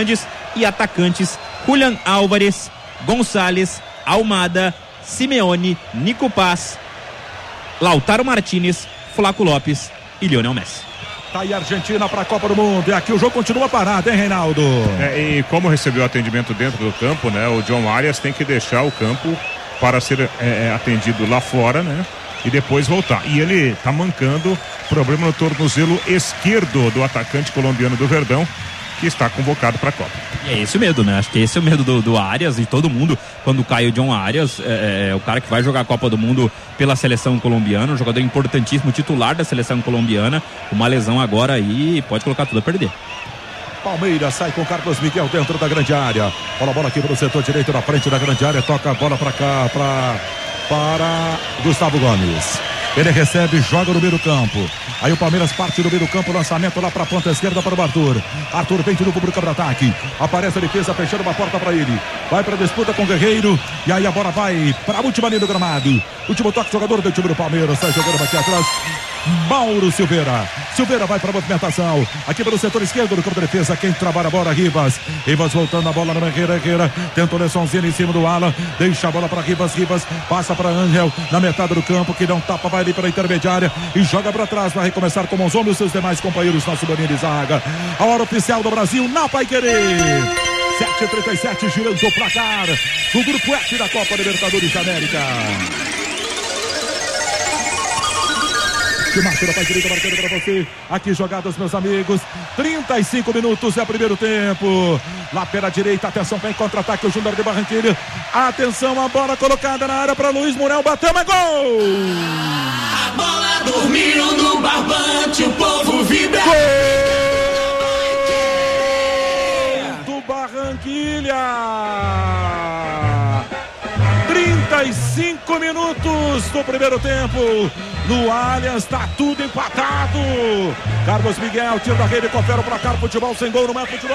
Speaker 4: e atacantes Julian Álvares, Gonçalves, Almada, Simeone, Nico Paz, Lautaro Martinez, Flaco Lopes e Lionel Messi.
Speaker 2: Tá aí a Argentina para a Copa do Mundo. E aqui o jogo continua parado, hein, Reinaldo?
Speaker 1: É, e como recebeu atendimento dentro do campo, né? O John Arias tem que deixar o campo para ser é, atendido lá fora, né? E depois voltar. E ele tá mancando, problema no tornozelo esquerdo do atacante colombiano do Verdão, que está convocado para a Copa.
Speaker 4: E é esse o medo, né? Acho que esse é o medo do, do Arias e todo mundo, quando cai o John Arias, é, é o cara que vai jogar a Copa do Mundo pela seleção colombiana, um jogador importantíssimo, titular da seleção colombiana. Uma lesão agora aí pode colocar tudo a perder.
Speaker 2: Palmeiras sai com Carlos Miguel dentro da grande área. Bola, bola aqui para o setor direito na frente da grande área. Toca a bola para cá, pra, para Gustavo Gomes. Ele recebe, joga no meio do campo. Aí o Palmeiras parte do meio do campo, lançamento lá para a ponta esquerda para o Arthur. Arthur vem de novo para o contra-ataque. Aparece a defesa, fechando uma porta para ele. Vai para a disputa com o Guerreiro. E aí a bola vai para a última linha do gramado. Último toque, jogador do time do Palmeiras. Sai jogando aqui atrás. Mauro Silveira. Silveira vai para a movimentação. Aqui pelo setor esquerdo do campo de defesa. Quem trabalha a bola, Rivas. Rivas voltando a bola no Herrera. Herrera tenta o Nessonzinho em cima do Alan. Deixa a bola para Rivas. Rivas passa para Angel na metade do campo. Que não tapa, vai ali para a intermediária e joga para trás. Vai recomeçar com os homens e seus demais companheiros. Nosso banheiro de zaga. A hora oficial do Brasil na Paiquerê. sete e trinta e sete, girando o placar do Grupo F da Copa Libertadores da América. Que marca da Paiquerê, marcando para você. Aqui jogadas, meus amigos. trinta e cinco minutos é o primeiro tempo. Lá pela direita, atenção, vem contra-ataque o Júnior de Barranquilla. Atenção, a bola colocada na área para Luiz Muriel. Bateu, mas gol!
Speaker 3: A bola dormiu no barbante, o povo vibra.
Speaker 2: Gol do Barranquilla. trinta e cinco minutos do primeiro tempo. No Allianz está tudo empatado. Carlos Miguel tira da rede, confere o placar. Futebol sem gol não é futebol.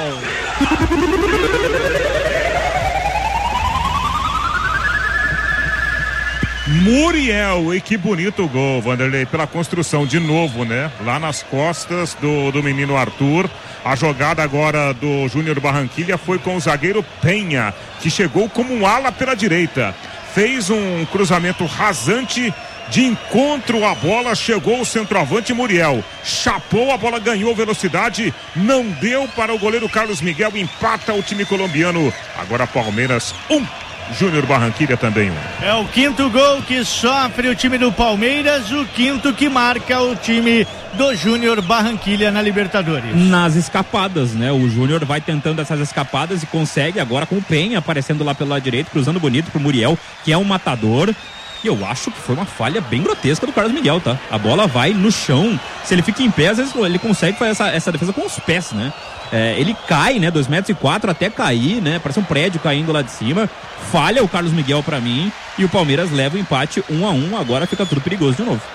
Speaker 1: Muriel, e que bonito gol, Vanderlei, pela construção de novo, né? Lá nas costas do, do menino Arthur. A jogada agora do Júnior Barranquilla foi com o zagueiro Penha, que chegou como um ala pela direita. Fez um cruzamento rasante de encontro à bola, chegou o centroavante Muriel, chapou, a bola ganhou velocidade, não deu para o goleiro Carlos Miguel, empata o time colombiano. Agora Palmeiras um, Júnior Barranquilla também um.
Speaker 5: É o quinto gol que sofre o time do Palmeiras, o quinto que marca o time do Júnior Barranquilla na Libertadores.
Speaker 4: Nas escapadas, né? O Júnior vai tentando essas escapadas e consegue agora com o Penha aparecendo lá pelo lado direito, cruzando bonito pro Muriel, que é um matador. E eu acho que foi uma falha bem grotesca do Carlos Miguel, tá? A bola vai no chão. Se ele fica em pé, às vezes ele consegue fazer essa, essa defesa com os pés, né? É, ele cai, né? dois metros e quatro até cair, né? Parece um prédio caindo lá de cima. Falha o Carlos Miguel pra mim. E o Palmeiras leva o empate um a um. Agora fica tudo perigoso de novo.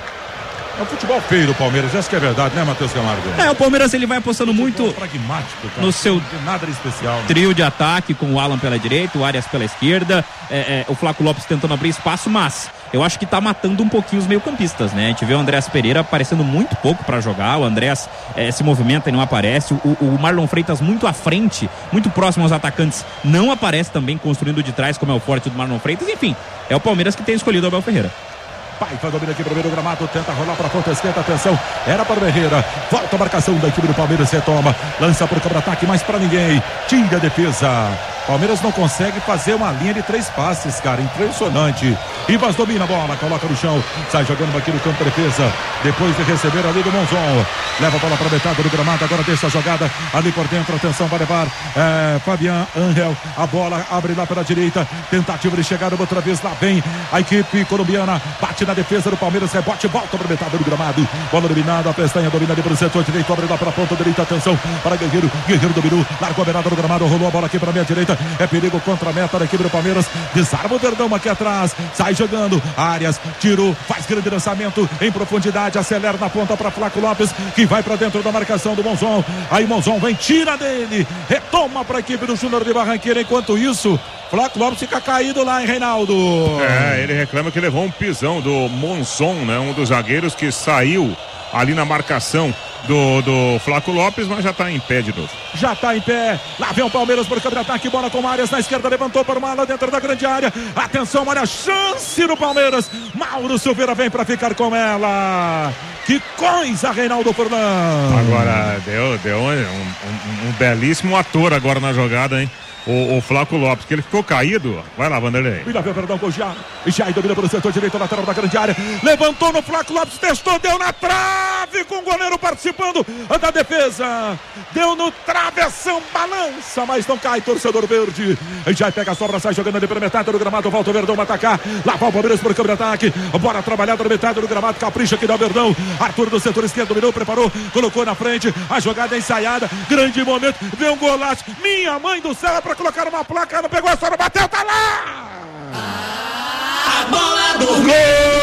Speaker 2: É um futebol feio do Palmeiras, essa que é verdade, né, Matheus Camargo?
Speaker 4: É, o Palmeiras ele vai apostando muito
Speaker 2: pragmático, cara.
Speaker 4: no seu
Speaker 2: nada de especial, né?
Speaker 4: Trio de ataque com o Alan pela direita, o Arias pela esquerda, é, é, o Flaco Lopes tentando abrir espaço, mas eu acho que tá matando um pouquinho os meio-campistas, né? A gente vê o Andrés Pereira aparecendo muito pouco pra jogar, o Andrés é, se movimenta e não aparece, o, o Marlon Freitas muito à frente, muito próximo aos atacantes, não aparece também construindo de trás, como é o forte do Marlon Freitas. Enfim, é o Palmeiras que tem escolhido o Abel Ferreira.
Speaker 2: Pai, faz domínio aqui para o meio do gramado, tenta rolar para a ponta esquerda, atenção, era para o Herrera, volta a marcação da equipe do Palmeiras, retoma, lança para o contra-ataque, mas para ninguém, tira a defesa. Palmeiras não consegue fazer uma linha de três passes, cara, impressionante. Rivas domina a bola, coloca no chão, sai jogando aqui no campo de defesa, depois de receber ali do Monzon, leva a bola para a metade do gramado, agora deixa a jogada ali por dentro, atenção, vai levar é, Fabian Angel, a bola abre lá pela direita, tentativa de chegar outra vez, lá vem a equipe colombiana, bate na defesa do Palmeiras, rebote, volta para a metade do gramado, bola dominada, a Pestanha domina ali para o setor direito, abre lá para a ponta direita, atenção para Guerreiro, Guerreiro dominou, largou a beirada do gramado, rolou a bola aqui para a minha direita, é perigo contra a meta da equipe do Palmeiras, desarma o Verdão aqui atrás, sai jogando, Arias, tirou, faz grande lançamento em profundidade, acelera na ponta para Flaco Lopes, que vai para dentro da marcação do Monzon, aí Monzon vem, tira dele, retoma para a equipe do Júnior de Barranquilla, enquanto isso, Flaco Lopes fica caído lá, hein, Reinaldo?
Speaker 1: É, ele reclama que levou um pisão do Monzon, né? Um dos zagueiros que saiu ali na marcação do, do Flaco Lopes, mas já tá em pé de novo.
Speaker 2: Já tá em pé. Lá vem o Palmeiras por câmera de ataque. Bola com Arias na esquerda. Levantou para uma ala dentro da grande área. Atenção, olha a chance do Palmeiras. Mauro Silveira vem para ficar com ela. Que coisa, Reinaldo Furlan.
Speaker 1: Agora deu, deu um, um, um belíssimo ator agora na jogada, hein? O, o Flaco Lopes, que ele ficou caído. Vai lá, Vanderlei.
Speaker 2: E lá vem, perdão, com o Jair. Jair domina pelo setor direito, lateral da grande área. Levantou no Flaco Lopes, testou, deu na trave, com o goleiro participando da defesa. Deu no travessão, balança, mas não cai, torcedor verde. Jair pega a sobra, sai jogando ali pela metade do gramado, volta o Verdão atacar. Lá vai o Palmeiras por câmera de ataque. Bora trabalhar na metade do gramado, capricha aqui dá o Verdão. Arthur do setor esquerdo dominou, preparou, colocou na frente. A jogada é ensaiada, grande momento. Vem um golaço. Minha mãe do céu, é pra colocar uma placa, não pegou, só não bateu, tá lá!
Speaker 3: A bola do gol!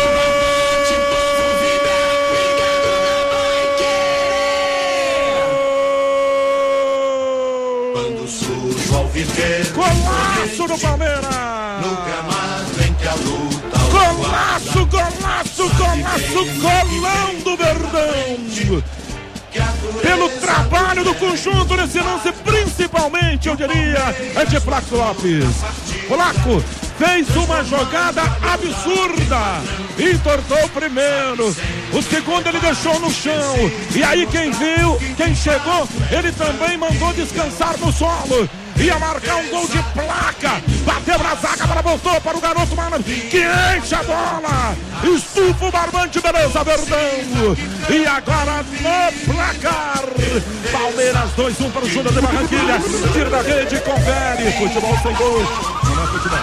Speaker 3: Quando surge ao viver,
Speaker 2: golaço do Palmeiras!
Speaker 3: no gramado em que a luta.
Speaker 2: Golaço, golaço, golaço, golão do Verdão! Pelo trabalho do conjunto nesse lance, principalmente, eu diria, é de Flaco Lopes. Flaco fez uma jogada absurda, entortou o primeiro, o segundo ele deixou no chão, e aí quem viu, quem chegou, ele também mandou descansar no solo. Ia marcar um gol de placa, bateu na zaga, a bola voltou para o garoto Malan, que enche a bola, estufa o barbante, beleza, Verdão. E agora no placar, Palmeiras dois a um para o Júnior de Barranquilha, tira da rede, confere, futebol sem gol, não é futebol.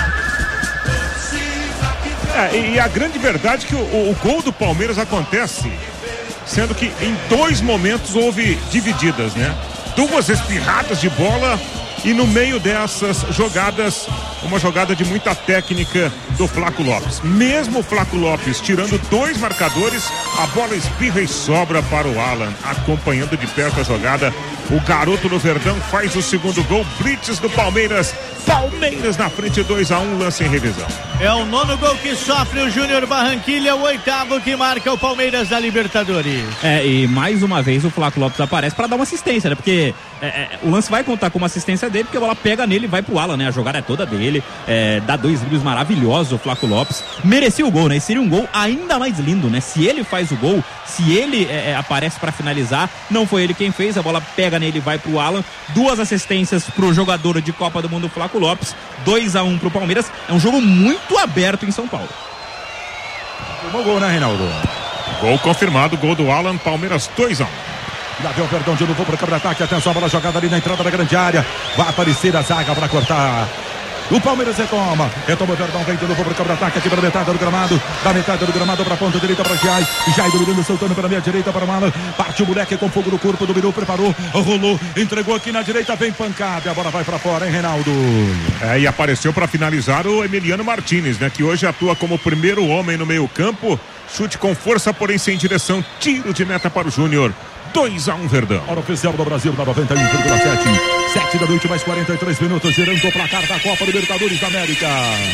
Speaker 1: É, e a grande verdade é que o, o, o gol do Palmeiras acontece, sendo que em dois momentos houve divididas, né? Duas espirradas de bola e no meio dessas jogadas, uma jogada de muita técnica do Flaco Lopes. Mesmo o Flaco Lopes tirando dois marcadores, a bola espirra e sobra para o Alan, acompanhando de perto a jogada. O garoto do Verdão faz o segundo gol, blitz do Palmeiras. Palmeiras na frente, dois a um, lance em revisão.
Speaker 5: É o nono gol que sofre o Júnior Barranquilha, o oitavo que marca o Palmeiras da Libertadores.
Speaker 4: É, e mais uma vez o Flaco Lopes aparece para dar uma assistência, né? Porque é, é, o lance vai contar como assistência dele, porque a bola pega nele e vai pro Alan, né? A jogada é toda dele, é, dá dois dribles maravilhosos o Flaco Lopes. Merecia o gol, né? E seria um gol ainda mais lindo, né? Se ele faz o gol, se ele é, é, aparece para finalizar, não foi ele quem fez, a bola pega nele e vai pro Alan. Duas assistências pro jogador de Copa do Mundo, Flaco Lopes, dois a um pro Palmeiras. É um jogo muito aberto em São Paulo.
Speaker 2: Tomou gol, né, Reinaldo?
Speaker 1: Gol confirmado, gol do Alan, Palmeiras dois a um.
Speaker 2: Lá vem o Verdão de novo para o contra-ataque. Atenção, a bola jogada ali na entrada da grande área. Vai aparecer a zaga para cortar. O Palmeiras retoma. Retoma o Verdão, vem de novo para o contra-ataque aqui pela metade do gramado. Da metade do gramado para a ponta direita para Jai. Jai dominando, soltando pela meia direita para o Mala. Parte o moleque com fogo no corpo, dominou, preparou, rolou, entregou aqui na direita, vem pancada. A bola vai para fora, hein, Reinaldo?
Speaker 1: É, e apareceu para finalizar o Emiliano Martínez, né? Que hoje atua como primeiro homem no meio campo. Chute com força, porém sem direção. Tiro de meta para o Júnior. dois a um Verdão.
Speaker 2: Hora oficial do Brasil na noventa e um vírgula sete. sete da noite, mais quarenta e três minutos, girando o placar da Copa Libertadores da América.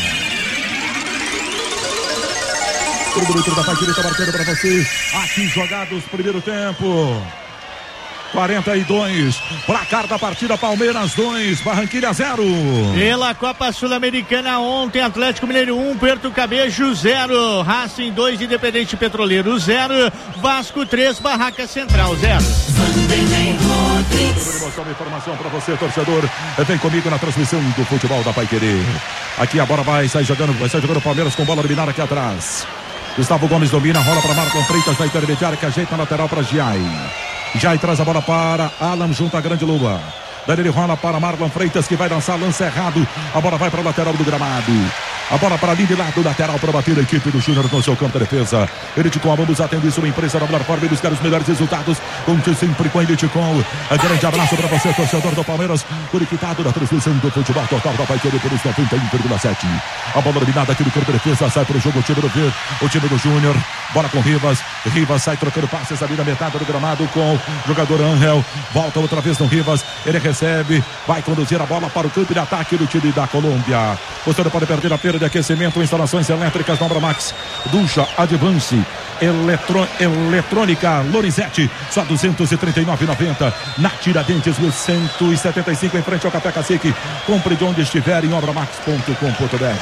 Speaker 2: O minuto da parte direita marcando para você. Aqui jogados, primeiro tempo. quarenta e dois, placar da partida, Palmeiras dois, Barranquilha zero.
Speaker 5: Pela Copa Sul-Americana ontem, Atlético Mineiro um, Puerto Cabejo zero, Racing dois, Independente Petroleiro zero, Vasco três, Barraca Central zero.
Speaker 2: Uma informação para você, torcedor, vem comigo na transmissão do futebol da Paiquerê. Aqui a bola vai sair jogando, vai sair jogando o Palmeiras com bola eliminada aqui atrás. Gustavo Gomes domina, rola para Marcon Freitas na intermediária, que ajeita a lateral para Giai. Giai traz a bola para Alan junto à grande lua. Daí ele rola para Marlon Freitas, que vai lançar lance errado. A bola vai para o lateral do gramado. A bola para ali de lado lateral para bater a equipe do Júnior no seu campo de defesa. Eliticom, vamos atender isso, uma empresa da melhor forma e buscar os melhores resultados. Conte sempre com a Eliticom. Um grande abraço para você, torcedor do Palmeiras. Conectado na transmissão do futebol total da Paiquerê por isso noventa e um vírgula sete. A bola eliminada aqui do campo de defesa. Sai para o jogo o time do Verde, o time do Júnior. Bola com Rivas. Rivas sai trocando passes ali na metade do gramado com o jogador Angel. Volta outra vez no Rivas. Ele recebe, vai conduzir a bola para o campo de ataque do time da Colômbia. Você não pode perder a perda torneira de aquecimento, instalações elétricas da Obra Max, Ducha Advance, Eletro, Eletrônica Lorenzetti, só duzentos e trinta e nove reais e noventa centavos. Na Tiradentes, mil cento e setenta e cinco, em frente ao Café Cacique. Compre de onde estiver em obramax ponto com ponto br.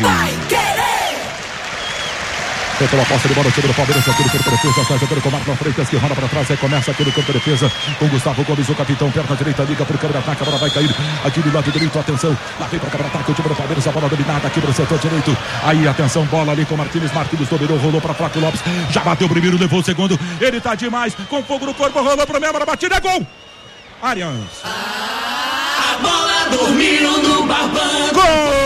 Speaker 2: Feita uma posse de bola, o time do Palmeiras, aqui no campo de defesa, está jogando com o Marlon Freitas, que rola para trás, aí começa aqui no campo de defesa, com Gustavo Gomes, o capitão, perna direita, liga para o câmera ataque, a bola vai cair aqui do lado direito, atenção, lá vem para o câmera ataque, o time do Palmeiras, a bola dominada aqui para o setor direito, aí atenção, bola ali com o Martínez, Martínez dominou, rolou para Flaco Lopes, já bateu o primeiro, levou o segundo, ele tá demais, com fogo no corpo, rolou para o mesmo, a batida, é gol! Arians.
Speaker 3: A bola dormiu no barbante.
Speaker 2: Gol!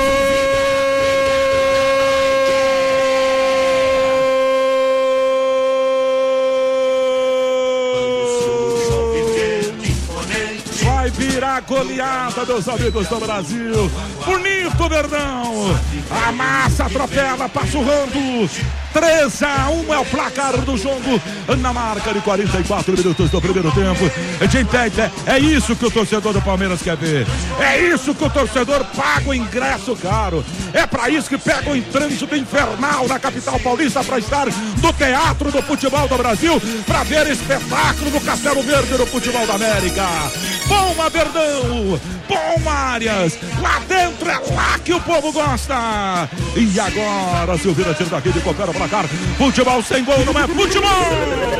Speaker 2: Virar goleada, meus amigos do Brasil. Bonito, Verdão. Amassa, atropela, passa o rando. três a um é o placar do jogo na marca de quarenta e quatro minutos do primeiro tempo. De impede, é isso que o torcedor do Palmeiras quer ver. É isso que o torcedor paga o ingresso caro. É para isso que pega o trânsito infernal na capital paulista para estar no Teatro do Futebol do Brasil, para ver espetáculo do Castelo Verde no Futebol da América. Bom, Verdão, bom, Arias, lá dentro é lá que o povo gosta. E agora, Silveira tira daqui de recupera o placar. Futebol sem gol não é futebol.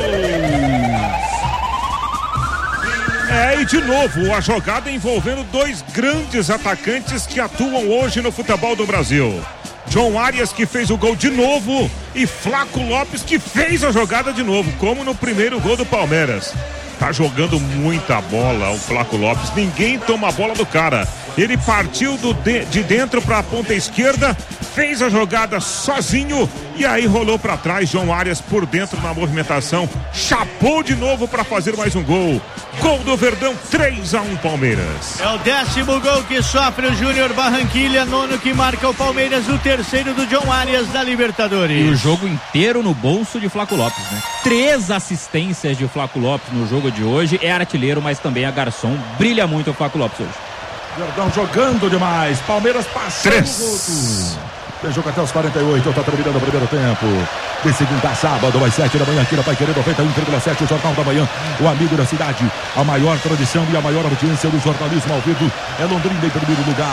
Speaker 1: É, e de novo, a jogada envolvendo dois grandes atacantes que atuam hoje no futebol do Brasil. John Arias, que fez o gol de novo, e Flaco Lopes, que fez a jogada de novo, como no primeiro gol do Palmeiras. Tá jogando muita bola o Flaco Lopes, ninguém toma a bola do cara. Ele partiu do de, de dentro para a ponta esquerda, fez a jogada sozinho e aí rolou para trás. João Arias por dentro na movimentação, chapou de novo para fazer mais um gol. Gol do Verdão, três a um Palmeiras.
Speaker 5: É o décimo gol que sofre o Júnior Barranquilla, nono que marca o Palmeiras, o terceiro do John Arias da Libertadores.
Speaker 4: E o jogo inteiro no bolso de Flaco Lopes, né? Três assistências de Flaco Lopes no jogo de hoje, é artilheiro, mas também é garçom. Brilha muito o Flaco Lopes hoje.
Speaker 2: Verdão jogando demais, Palmeiras passando.
Speaker 1: Três.
Speaker 2: Tem jogo até os quarenta e oito, está terminando o primeiro tempo. De segunda a sábado, às sete da manhã, aqui na Paiquerê noventa e um vírgula sete, o Jornal da Manhã, o amigo da cidade. A maior tradição e a maior audiência do jornalismo ao vivo é Londrina em primeiro lugar.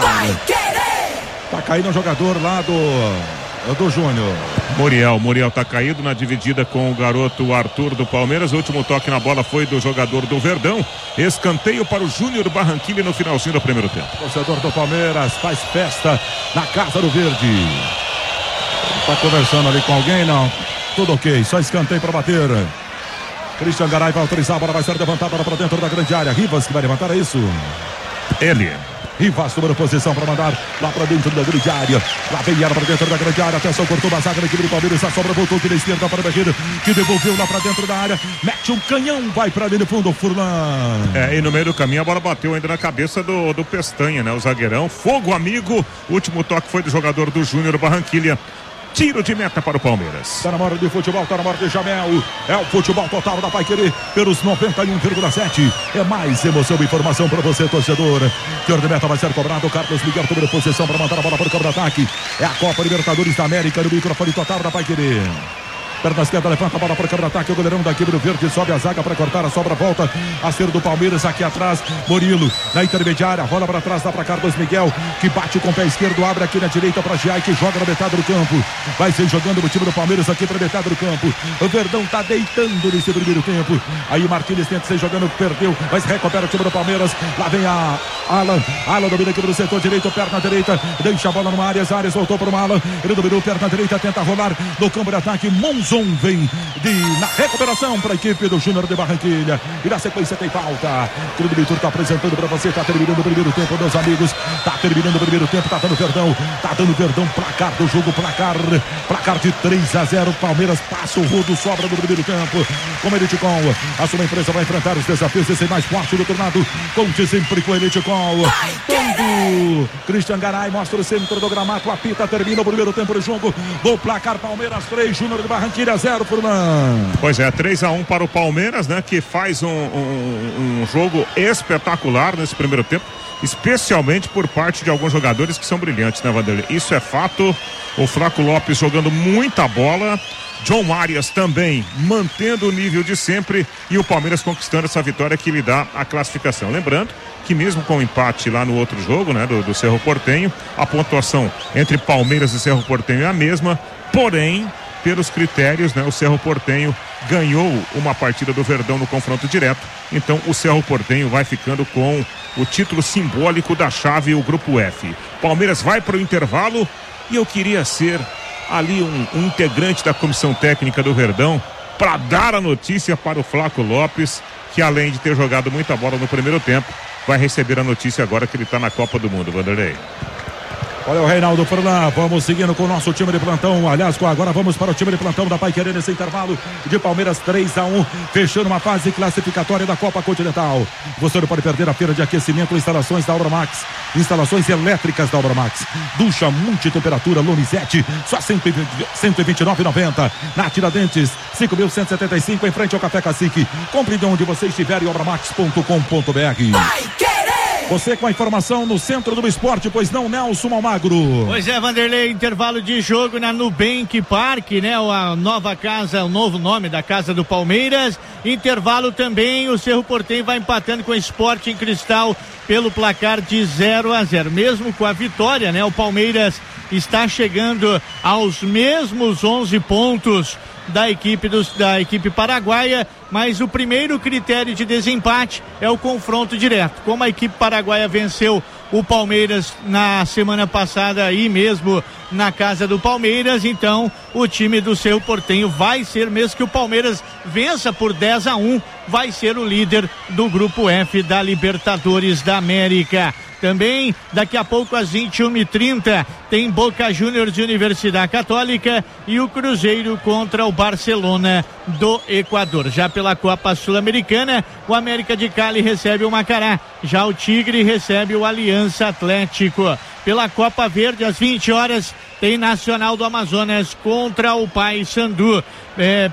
Speaker 2: Tá caindo um jogador lá do... do Júnior.
Speaker 1: Muriel, Muriel tá caído na dividida com o garoto Arthur do Palmeiras. O último toque na bola foi do jogador do Verdão. Escanteio para o Júnior Barranquilla no finalzinho do primeiro tempo.
Speaker 2: O torcedor do Palmeiras faz festa na Casa do Verde. Tá conversando ali com alguém? Não. Tudo ok, só escanteio para bater. Christian Garay vai autorizar, a bola vai ser levantada para dentro da grande área. Rivas que vai levantar, é isso?
Speaker 1: Ele.
Speaker 2: Rivas tomando posição para mandar lá para dentro da grande área. Lá vem ela para dentro da grande área. Atenção, cortou uma zaga na equipe do Palmeiras. A sobra voltou aqui na esquerda para o Barreiro, que devolveu lá para dentro da área. Mete um canhão, vai para ali no fundo, Furlan.
Speaker 1: É, e no meio do caminho a bola bateu ainda na cabeça do, do Pestanha, né? O zagueirão. Fogo amigo. O último toque foi do jogador do Júnior Barranquilla. Tiro de meta para o Palmeiras.
Speaker 2: Tá na hora de futebol, tá na hora de Jamel. É o futebol total da Paiquerê pelos noventa e um vírgula sete. É mais emoção e informação para você, torcedor. Tiro de meta vai ser cobrado. Carlos Miguel tomando posição para mandar a bola para o campo de ataque. É a Copa Libertadores da América no microfone total da Paiquerê. Perna esquerda, levanta a bola para o campo de ataque. O goleirão da equipe do Verde sobe a zaga para cortar a sobra. Volta a ser do Palmeiras aqui atrás. Murilo na intermediária. Rola para trás, dá para Carlos Miguel, que bate com o pé esquerdo. Abre aqui na direita para Giai, que joga na metade do campo. Vai ser jogando o time do Palmeiras aqui para metade do campo. O Verdão tá deitando nesse primeiro tempo. Aí Martínez tenta ser jogando, perdeu, mas recupera o time do Palmeiras. Lá vem a Alan. Alan domina aqui no setor direito, perna direita. Deixa a bola no Arias. Arias voltou para o Alan. Ele dominou perna direita, tenta rolar no campo de ataque. Monzon vem de, na recuperação para a equipe do Júnior de Barranquilla. E na sequência tem falta. O Clube Leitor está apresentando para você. Está terminando o primeiro tempo, meus amigos. Está terminando o primeiro tempo. Está dando Verdão. Está dando Verdão. Placar do jogo. Placar. Placar de três a zero. Palmeiras passa o rodo. Sobra no primeiro tempo. Com Elite Com. A sua empresa vai enfrentar os desafios de ser mais forte do tornado. Conte sempre com Elite Com. Quando Christian Garay mostra o centro do gramado. Apita. Termina o primeiro tempo do jogo. Do placar Palmeiras três. Júnior de Barranquilla zero.
Speaker 1: Pois é, três a um para o Palmeiras, né? Que faz um, um, um jogo espetacular nesse primeiro tempo. especialmente por parte de alguns jogadores que são brilhantes, né, Vanderlei? Isso é fato. O Flaco Lopes jogando muita bola, John Arias também mantendo o nível de sempre e o Palmeiras conquistando essa vitória que lhe dá a classificação. Lembrando que mesmo com o empate lá no outro jogo, né, do, do Cerro Porteño, a pontuação entre Palmeiras e Cerro Porteño é a mesma, porém, pelos critérios, né, o Cerro Porteño ganhou uma partida do Verdão no confronto direto, então o Cerro Porteño vai ficando com o título simbólico da chave, o Grupo F. Palmeiras vai para o intervalo e eu queria ser ali um, um integrante da comissão técnica do Verdão para dar a notícia para o Flaco Lopes, que além de ter jogado muita bola no primeiro tempo, vai receber a notícia agora que ele está na Copa do Mundo, Vanderlei.
Speaker 2: Olha o Reinaldo Furlan, vamos seguindo com o nosso time de plantão. Aliás, agora vamos para o time de plantão da Paiquerê nesse intervalo de Palmeiras três a um, fechando uma fase classificatória da Copa Continental. Você não pode perder a feira de aquecimento, instalações da Obra Max, instalações elétricas da Obra Max, ducha multitemperatura Lonisete, só cento e vinte e nove reais e noventa centavos. Na Tiradentes, cinco mil cento e setenta e cinco, em frente ao Café Cacique. Compre de onde você estiver em obramax ponto com ponto br. Você com a informação no centro do esporte, pois não, Nelson Almagro?
Speaker 5: Pois é, Vanderlei, intervalo de jogo na Nubank Park, né? A nova casa, o novo nome da casa do Palmeiras. Intervalo também, o Cerro Porteño vai empatando com o Sporting Cristal pelo placar de zero a zero. Mesmo com a vitória, né? O Palmeiras está chegando aos mesmos onze pontos da equipe, dos, da equipe paraguaia, mas o primeiro critério de desempate é o confronto direto. Como a equipe paraguaia venceu o Palmeiras na semana passada e mesmo na casa do Palmeiras, então o time do Cerro Porteño vai ser, mesmo que o Palmeiras vença por dez a um, vai ser o líder do Grupo F da Libertadores da América. Também, daqui a pouco às vinte e uma e trinta, tem Boca Juniors de Universidade Católica e o Cruzeiro contra o Barcelona do Equador. Já pela Copa Sul-Americana, o América de Cali recebe o Macará, já o Tigre recebe o Aliança Atlético. Pela Copa Verde, às vinte horas, tem Nacional do Amazonas contra o Paysandu. É,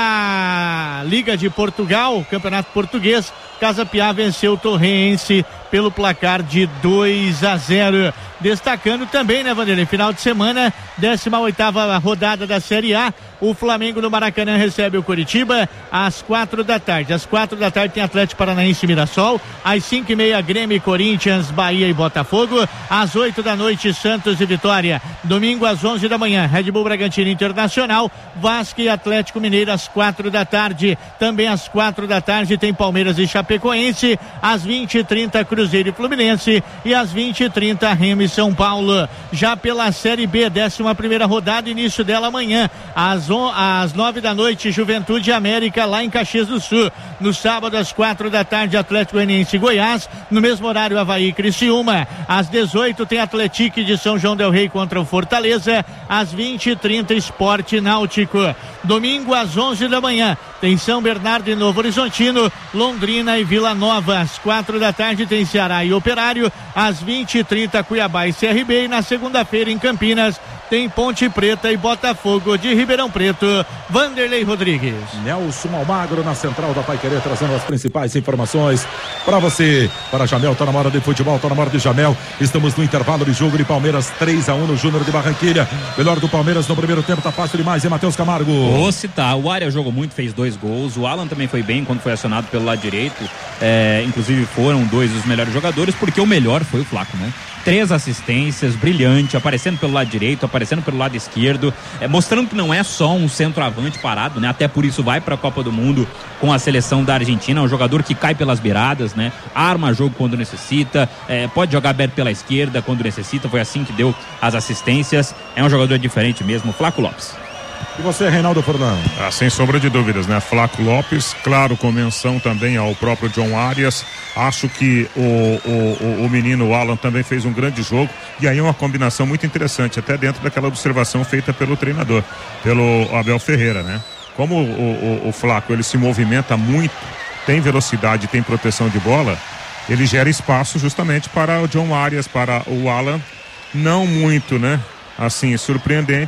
Speaker 5: pela Liga de Portugal, Campeonato Português, Casa Piá venceu o Torrense pelo placar de dois a zero. Destacando também, né, Vanderlei, final de semana, décima oitava rodada da Série A, o Flamengo no Maracanã recebe o Coritiba às quatro da tarde. Às quatro da tarde tem Atlético Paranaense e Mirassol, às cinco e meia Grêmio, Corinthians, Bahia e Botafogo, às oito da noite Santos e Vitória. Domingo às onze da manhã, Red Bull Bragantino Internacional, Vasco e Atlético Mineiro às quatro da tarde. Também às quatro da tarde tem Palmeiras e Chapecoense, às vinte e trinta Cruzeiro e Fluminense e às vinte e trinta Remo e São Paulo. Já pela Série B, décima primeira rodada, início dela amanhã, às, on, às nove da noite, Juventude América lá em Caxias do Sul. No sábado, às quatro da tarde, Atlético Goianiense e Goiás. No mesmo horário, Avaí e Criciúma. Às dezoito tem Atlético de São João del Rei contra o Fortaleza. Às vinte e trinta, Sport Náutico. Domingo, às onze da manhã, tem São Bernardo e Novo Horizontino, Londrina e Vila Nova. Às quatro da tarde tem Ceará e Operário. Às vinte e trinta, Cuiabá e C R B. E na segunda-feira, em Campinas, tem Ponte Preta e Botafogo de Ribeirão Preto. Vanderlei Rodrigues.
Speaker 2: Nelson Almagro na central da Paiquerê, trazendo as principais informações para você. Para Jamel, tá na hora de futebol, tá na hora de Jamel. Estamos no intervalo de jogo de Palmeiras três a um no Júnior de Barranquilha. Melhor do Palmeiras no primeiro tempo, tá fácil demais, hein, Matheus Camargo?
Speaker 4: Vou citar, o Arias jogou muito, fez dois gols. O Alan também foi bem quando foi acionado pelo lado direito. É, inclusive foram dois dos melhores jogadores, porque o melhor foi o Flaco, né? Três assistências, brilhante, aparecendo pelo lado direito, aparecendo pelo lado esquerdo, é, mostrando que não é só um centroavante parado, né? Até por isso vai para a Copa do Mundo com a seleção da Argentina, é um jogador que cai pelas beiradas, né? Arma jogo quando necessita, é, pode jogar aberto pela esquerda quando necessita, foi assim que deu as assistências, é um jogador diferente mesmo, Flaco Lopes.
Speaker 2: E você, Reinaldo Furlan?
Speaker 1: Ah, sem sombra de dúvidas, né? Flaco Lopes, claro, com menção também ao próprio John Arias. Acho que o, o, o menino Alan também fez um grande jogo. E aí uma combinação muito interessante, até dentro daquela observação feita pelo treinador, pelo Abel Ferreira, né? Como o, o, o Flaco, ele se movimenta muito, tem velocidade, tem proteção de bola, ele gera espaço justamente para o John Arias, para o Alan. Não muito, né? Assim, surpreendente,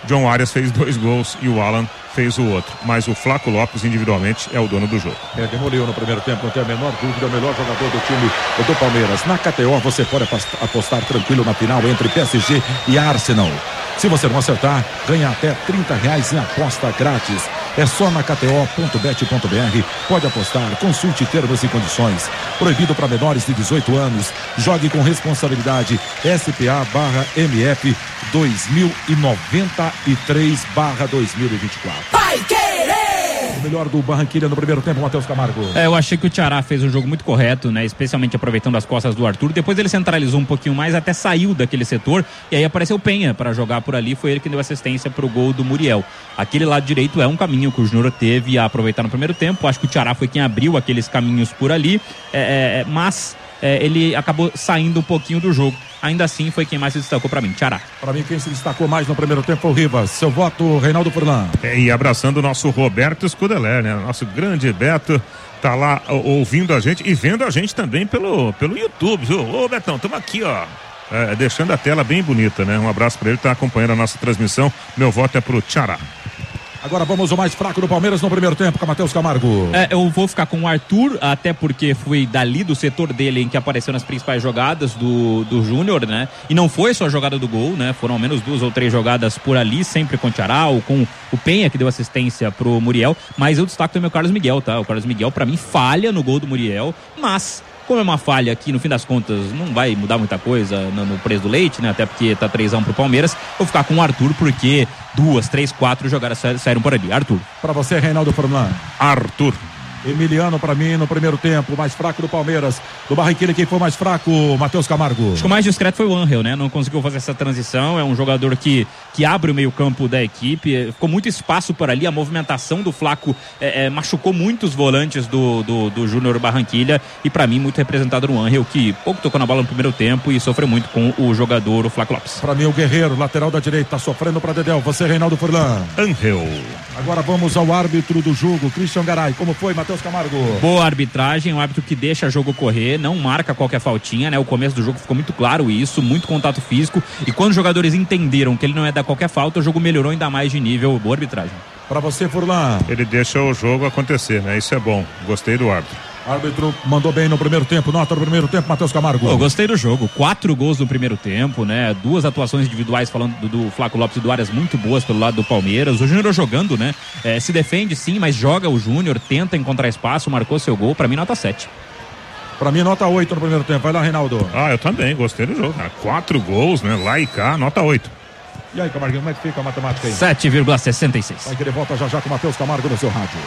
Speaker 1: John Arias fez dois gols e o Alan fez o outro. Mas o Flaco Lopes, individualmente, é o dono do jogo.
Speaker 2: É, demoliu no primeiro tempo, não tem a menor dúvida, o melhor jogador do time do Palmeiras. Na K T O, você pode apostar tranquilo na final entre P S G e Arsenal. Se você não acertar, ganha até trinta reais em aposta grátis. É só na K T O ponto bet ponto B R. Pode apostar, consulte termos e condições. Proibido para menores de dezoito anos. Jogue com responsabilidade. S P A barra M F dois mil e noventa e três barra dois mil e vinte e quatro.
Speaker 3: Vai querer!
Speaker 2: O melhor do Barranquilla no primeiro tempo, Matheus Camargo.
Speaker 4: É, eu achei que o Ceará fez um jogo muito correto, né? Especialmente aproveitando as costas do Arthur. Depois ele centralizou um pouquinho mais, até saiu daquele setor. E aí apareceu o Penha para jogar por ali. Foi ele que deu assistência pro gol do Muriel. Aquele lado direito é um caminho que o Júnior teve a aproveitar no primeiro tempo. Acho que o Ceará foi quem abriu aqueles caminhos por ali. É, é, mas é, ele acabou saindo um pouquinho do jogo. Ainda assim, foi quem mais se destacou para mim, Ceará.
Speaker 2: Para mim, quem se destacou mais no primeiro tempo foi o Rivas. Seu voto, Reinaldo Furlan.
Speaker 1: É, e abraçando o nosso Roberto Scudeler, né? Nosso grande Beto, tá lá ouvindo a gente e vendo a gente também pelo, pelo YouTube, viu? Ô, Betão, estamos aqui, ó. É, deixando a tela bem bonita, né? Um abraço para ele, tá acompanhando a nossa transmissão. Meu voto é pro Ceará.
Speaker 2: Agora vamos ao mais fraco do Palmeiras no primeiro tempo, com Matheus Camargo.
Speaker 4: É, eu vou ficar com o Arthur, até porque foi dali do setor dele em que apareceu nas principais jogadas do, do Júnior, né? E não foi só a jogada do gol, né? Foram ao menos duas ou três jogadas por ali, sempre com o Ceará ou com o Penha, que deu assistência pro Muriel. Mas eu destaco também o Carlos Miguel, tá? O Carlos Miguel, pra mim, falha no gol do Muriel, mas... como é uma falha aqui, no fim das contas, não vai mudar muita coisa no, no preço do leite, né? Até porque tá três a um pro Palmeiras. Eu vou ficar com o Arthur, porque duas, três, quatro jogadas saíram por ali. Arthur.
Speaker 2: Pra você, Reinaldo Furlan.
Speaker 1: Arthur.
Speaker 2: Emiliano, pra mim, no primeiro tempo, mais fraco do Palmeiras. Do Barranquilla, quem foi mais fraco? Matheus Camargo.
Speaker 4: Acho que o mais discreto foi o Angel, né? Não conseguiu fazer essa transição. É um jogador que, que abre o meio-campo da equipe. Ficou muito espaço por ali. A movimentação do Flaco é, é, machucou muito os volantes do, do, do Júnior Barranquilla. E pra mim, muito representado no Angel, que pouco tocou na bola no primeiro tempo e sofreu muito com o jogador, o Flaco Lopes.
Speaker 2: Pra mim, o Guerreiro, lateral da direita, tá sofrendo pra Dedéu. Você, Reinaldo Furlan.
Speaker 1: Angel.
Speaker 2: Agora vamos ao árbitro do jogo, Christian Garay. Como foi, Matheus Camargo?
Speaker 4: Boa arbitragem, um árbitro que deixa o jogo correr, não marca qualquer faltinha, né? O começo do jogo ficou muito claro isso, muito contato físico, e quando os jogadores entenderam que ele não ia dar qualquer falta, o jogo melhorou ainda mais de nível. Boa arbitragem.
Speaker 2: Pra você, Furlan.
Speaker 1: Ele deixa o jogo acontecer, né? Isso é bom. Gostei do árbitro.
Speaker 2: Árbitro mandou bem no primeiro tempo. Nota no primeiro tempo, Matheus Camargo.
Speaker 4: Eu gostei do jogo. Quatro gols no primeiro tempo, né? Duas atuações individuais, falando do, do Flaco Lopes e do Arias, muito boas pelo lado do Palmeiras. O Júnior jogando, né? É, se defende sim, mas joga o Júnior, tenta encontrar espaço, marcou seu gol. Pra mim, nota sete.
Speaker 2: Pra mim, nota oito no primeiro tempo. Vai lá, Reinaldo.
Speaker 1: Ah, eu também. Gostei do jogo, cara. Quatro gols, né? Lá e cá, nota oito.
Speaker 2: E aí, Camarguinho, como é que fica a matemática aí?
Speaker 4: sete vírgula sessenta e seis.
Speaker 2: Vai querer volta já já com o Matheus Camargo no seu rádio.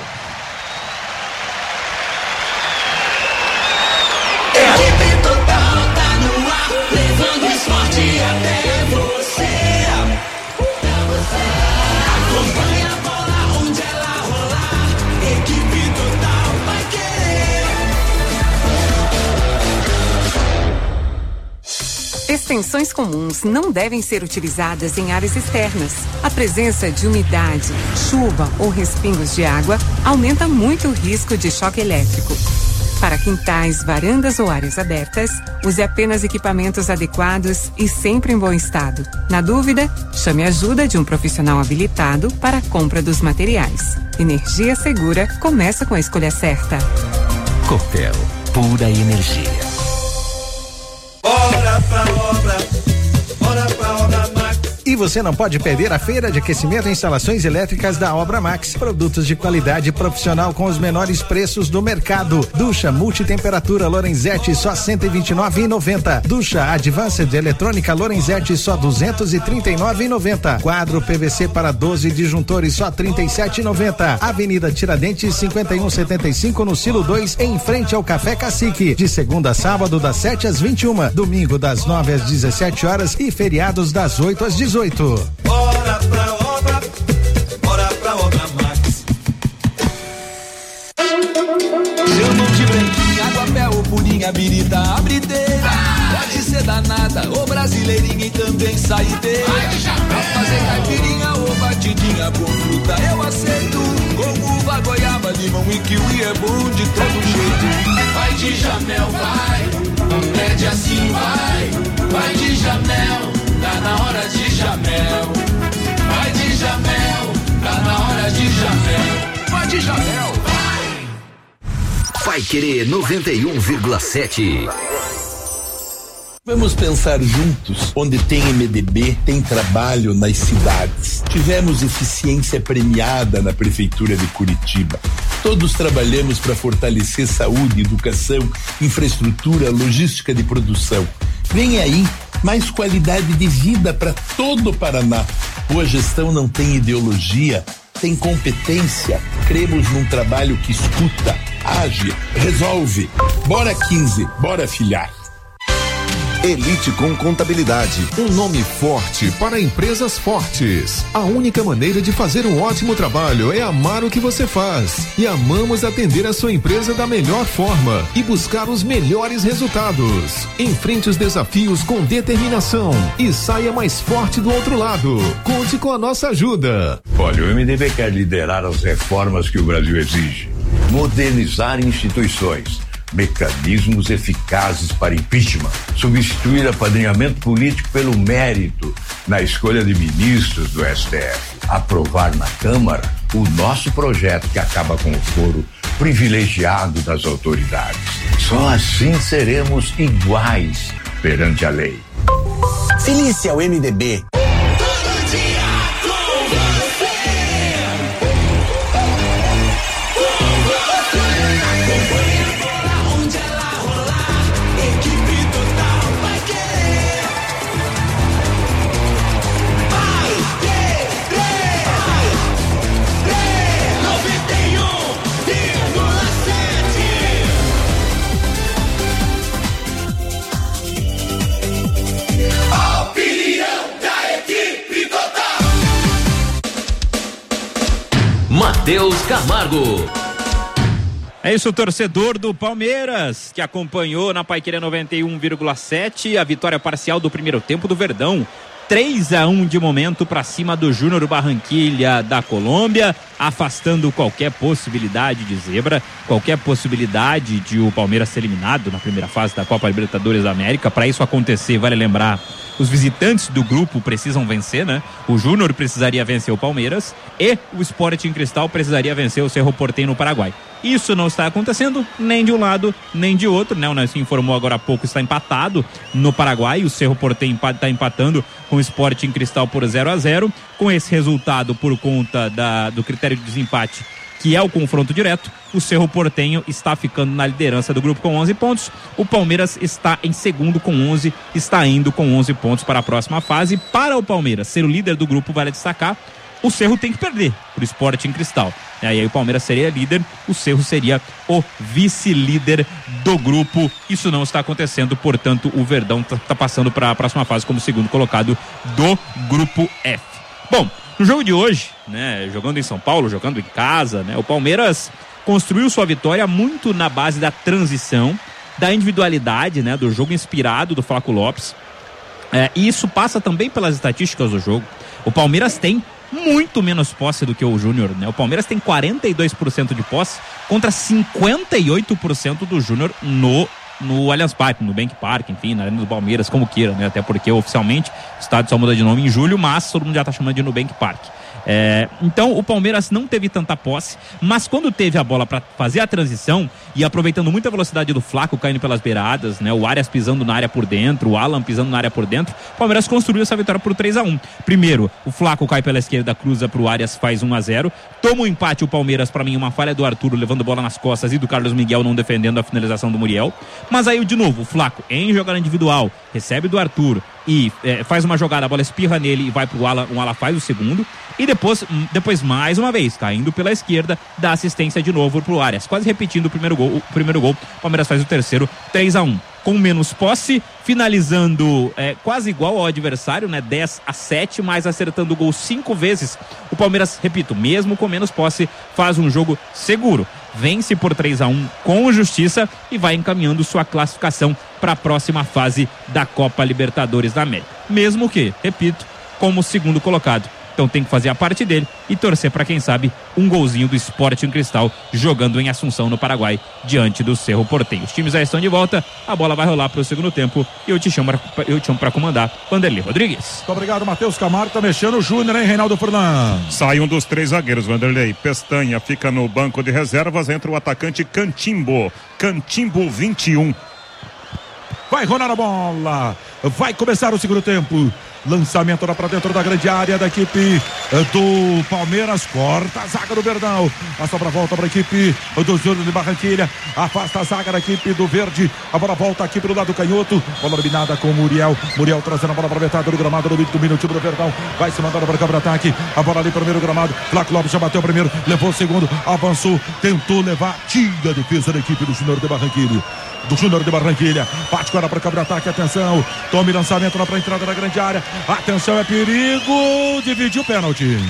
Speaker 3: Equipe Total tá no ar, levando o esporte até você. Acompanha a bola onde ela rolar. Equipe Total vai querer.
Speaker 6: Extensões comuns não devem ser utilizadas em áreas externas. A presença de umidade, chuva ou respingos de água aumenta muito o risco de choque elétrico. Para quintais, varandas ou áreas abertas, use apenas equipamentos adequados e sempre em bom estado. Na dúvida, chame a ajuda de um profissional habilitado para a compra dos materiais. Energia segura começa com a escolha certa.
Speaker 7: Copel, pura energia.
Speaker 3: Bora pra obra, bora pra obra Max.
Speaker 8: E você não pode perder a feira de aquecimento e instalações elétricas da Obra Max. Produtos de qualidade profissional com os menores preços do mercado. Ducha multitemperatura Lorenzetti só cento e vinte e nove reais e noventa centavos. Ducha Advanced eletrônica Lorenzetti só duzentos e trinta e nove reais e noventa centavos. Quadro P V C para doze disjuntores só trinta e sete reais e noventa centavos. Avenida Tiradentes cinquenta e um setenta e cinco no Silo dois, em frente ao Café Cacique. De segunda a sábado das sete às vinte e uma, domingo das nove às dezessete horas e feriados das oito às dezoito.
Speaker 3: Bora pra obra, bora pra obra Max.
Speaker 9: Chamam de branquinha, aguapé ou purinha, birita, abrideira. Pode ser danada ou brasileirinha e também saideira. Pra fazer caipirinha ou batidinha com fruta eu aceito. Com uva, goiaba, limão e kiwi é bom de todo jeito.
Speaker 3: Vai de Jamel, vai, pede assim, vai. Vai de Jamel, tá na hora de Jamel. Vai de
Speaker 9: de Javel.
Speaker 7: Vai Querer noventa e um vírgula sete.
Speaker 10: Vamos pensar juntos. Onde tem M D B, tem trabalho nas cidades. Tivemos eficiência premiada na Prefeitura de Curitiba. Todos trabalhamos para fortalecer saúde, educação, infraestrutura, logística de produção. Vem aí mais qualidade de vida para todo o Paraná. Boa gestão não tem ideologia, tem competência. Cremos num trabalho que escuta, age, resolve. Bora quinze, bora filhar.
Speaker 11: Elite com Contabilidade, um nome forte para empresas fortes. A única maneira de fazer um ótimo trabalho é amar o que você faz. E amamos atender a sua empresa da melhor forma e buscar os melhores resultados. Enfrente os desafios com determinação e saia mais forte do outro lado. Conte com a nossa ajuda.
Speaker 12: Olha, o M D B quer liderar as reformas que o Brasil exige, modernizar instituições, mecanismos eficazes para impeachment, substituir apadrinhamento político pelo mérito na escolha de ministros do S T F, aprovar na Câmara o nosso projeto que acaba com o foro privilegiado das autoridades. Só assim seremos iguais perante a lei.
Speaker 13: Filie-se ao M D B.
Speaker 7: Matheus Camargo.
Speaker 4: É isso, torcedor do Palmeiras, que acompanhou na Paiquerê noventa e um vírgula sete a vitória parcial do primeiro tempo do Verdão. três a um de momento para cima do Júnior Barranquilla da Colômbia, afastando qualquer possibilidade de zebra, qualquer possibilidade de o Palmeiras ser eliminado na primeira fase da Copa Libertadores da América. Para isso acontecer, vale lembrar, os visitantes do grupo precisam vencer, né? O Júnior precisaria vencer o Palmeiras e o Sporting Cristal precisaria vencer o Cerro Porteño no Paraguai. Isso não está acontecendo nem de um lado nem de outro, né? O Nelson informou agora há pouco, está empatado no Paraguai. O Cerro Porteño está empatando com o Sporting Cristal por zero a zero. Com esse resultado, por conta da, do critério de desempate, que é o confronto direto, o Cerro Porteño está ficando na liderança do grupo com onze pontos. O Palmeiras está em segundo com onze, está indo com onze pontos para a próxima fase. Para o Palmeiras ser o líder do grupo, vale destacar, o Cerro tem que perder para o Sporting Cristal. E aí o Palmeiras seria líder, o Cerro seria o vice-líder do grupo. Isso não está acontecendo, portanto o Verdão está tá passando para a próxima fase como segundo colocado do grupo F. Bom, no jogo de hoje, né, jogando em São Paulo, jogando em casa, né, o Palmeiras construiu sua vitória muito na base da transição, da individualidade, né, do jogo inspirado do Flaco Lopes. É, e isso passa também pelas estatísticas do jogo. O Palmeiras tem muito menos posse do que o Júnior, né? O Palmeiras tem quarenta e dois por cento de posse contra cinquenta e oito por cento do Júnior no, no Allianz Parque, no Bank Park, enfim, na Arena do Palmeiras, como queira, né? Até porque oficialmente o estádio só muda de nome em julho, mas todo mundo já tá chamando de Nubank Park. É, então o Palmeiras não teve tanta posse, mas quando teve a bola para fazer a transição e aproveitando muita velocidade do Flaco caindo pelas beiradas, né, o Arias pisando na área por dentro, o Alan pisando na área por dentro, o Palmeiras construiu essa vitória por três a um. Primeiro, o Flaco cai pela esquerda, cruza pro Arias, faz um a zero. Toma o um empate o Palmeiras, para mim uma falha do Arthur levando bola nas costas e do Carlos Miguel não defendendo a finalização do Muriel. Mas aí de novo, o Flaco em jogada individual, recebe do Arthur e é, faz uma jogada, a bola espirra nele e vai pro Alan, o Alan faz o segundo. E depois, depois mais uma vez, caindo pela esquerda, dá assistência de novo pro Arias. Quase repetindo o primeiro gol. O primeiro gol, o Palmeiras faz o terceiro, três a um. Com menos posse, finalizando é, quase igual ao adversário, né? dez a sete, mas acertando o gol cinco vezes. O Palmeiras, repito, mesmo com menos posse, faz um jogo seguro. Vence por três a um com justiça e vai encaminhando sua classificação para a próxima fase da Copa Libertadores da América. Mesmo que, repito, como segundo colocado. Então tem que fazer a parte dele e torcer para, quem sabe, um golzinho do Sporting Cristal jogando em Assunção, no Paraguai, diante do Cerro Porteño. Os times já estão de volta, a bola vai rolar para o segundo tempo e eu te chamo eu te chamo para comandar, Vanderlei Rodrigues.
Speaker 2: Muito obrigado, Matheus Camargo. Tá mexendo o Júnior, hein, Reinaldo Fernandes?
Speaker 1: Sai um dos três zagueiros, Vanderlei. Pestanha fica no banco de reservas, entra o atacante Cantimbo. Cantimbo vinte e um.
Speaker 2: Vai rolar a bola. Vai começar o segundo tempo. Lançamento lá pra dentro da grande área da equipe do Palmeiras. Corta a zaga do Verdão. A sobra volta para a equipe do Júnior de Barranquilha. Afasta a zaga da equipe do Verde. A bola volta aqui pelo lado canhoto. Bola eliminada com o Muriel. Muriel trazendo a bola para metade do gramado. No minuto do time do Verdão. Vai se mandando para o contra-ataque. A bola ali primeiro gramado. Flaco Lopes já bateu o primeiro. Levou o segundo. Avançou. Tentou levar. Tira a defesa da equipe do Júnior de Barranquilha. Do Júnior de Barranquilha. Bate agora para o contra-ataque. Atenção. Tome lançamento lá para a entrada da grande área. Atenção, é perigo. Dividiu o pênalti.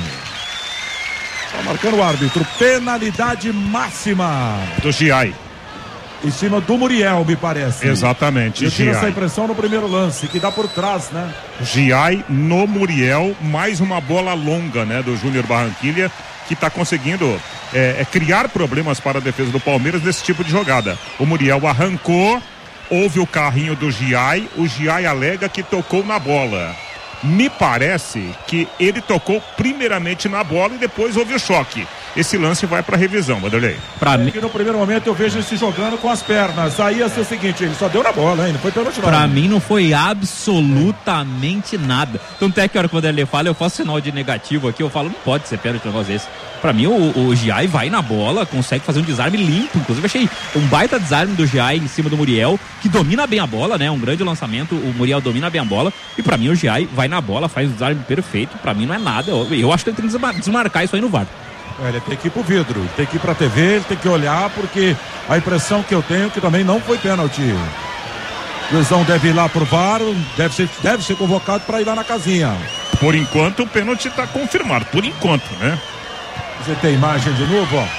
Speaker 2: Está marcando o árbitro. Penalidade máxima
Speaker 1: do Giai.
Speaker 2: Em cima do Muriel, me parece.
Speaker 1: Exatamente.
Speaker 2: Eu tive essa impressão no primeiro lance, que dá por trás, né?
Speaker 1: Giai no Muriel. Mais uma bola longa, né? Do Júnior Barranquilha, que está conseguindo é, é, criar problemas para a defesa do Palmeiras nesse tipo de jogada. O Muriel arrancou. Houve o carrinho do Giai. O Giai alega que tocou na bola. Me parece que ele tocou primeiramente na bola e depois houve o choque. Esse lance vai para revisão, Vanderlei.
Speaker 2: Para mim, no primeiro momento eu vejo ele se jogando com as pernas. Aí ia ser o seguinte, ele só deu na bola, hein? Não foi pênalti.
Speaker 4: Para mim não foi absolutamente nada. Tanto é que a hora que o Vanderlei fala, eu faço sinal de negativo aqui, eu falo, não pode ser pênalti um negócio desse. Pra mim, o, o Giai vai na bola, consegue fazer um desarme limpo. Inclusive, achei um baita desarme do Giai em cima do Muriel, que domina bem a bola, né? Um grande lançamento, o Muriel domina bem a bola. E pra mim, o Giai vai na bola, faz um desarme perfeito. Pra mim, não é nada. Eu, eu acho que ele tem que desmarcar isso aí no V A R.
Speaker 2: É, ele tem que ir pro vidro, ele tem que ir pra T V, ele tem que olhar, porque a impressão que eu tenho é que também não foi pênalti. O Luizão deve ir lá pro V A R, deve ser, deve ser convocado pra ir lá na casinha.
Speaker 1: Por enquanto, o pênalti tá confirmado. Por enquanto, né?
Speaker 2: Você tem imagem de novo, ó.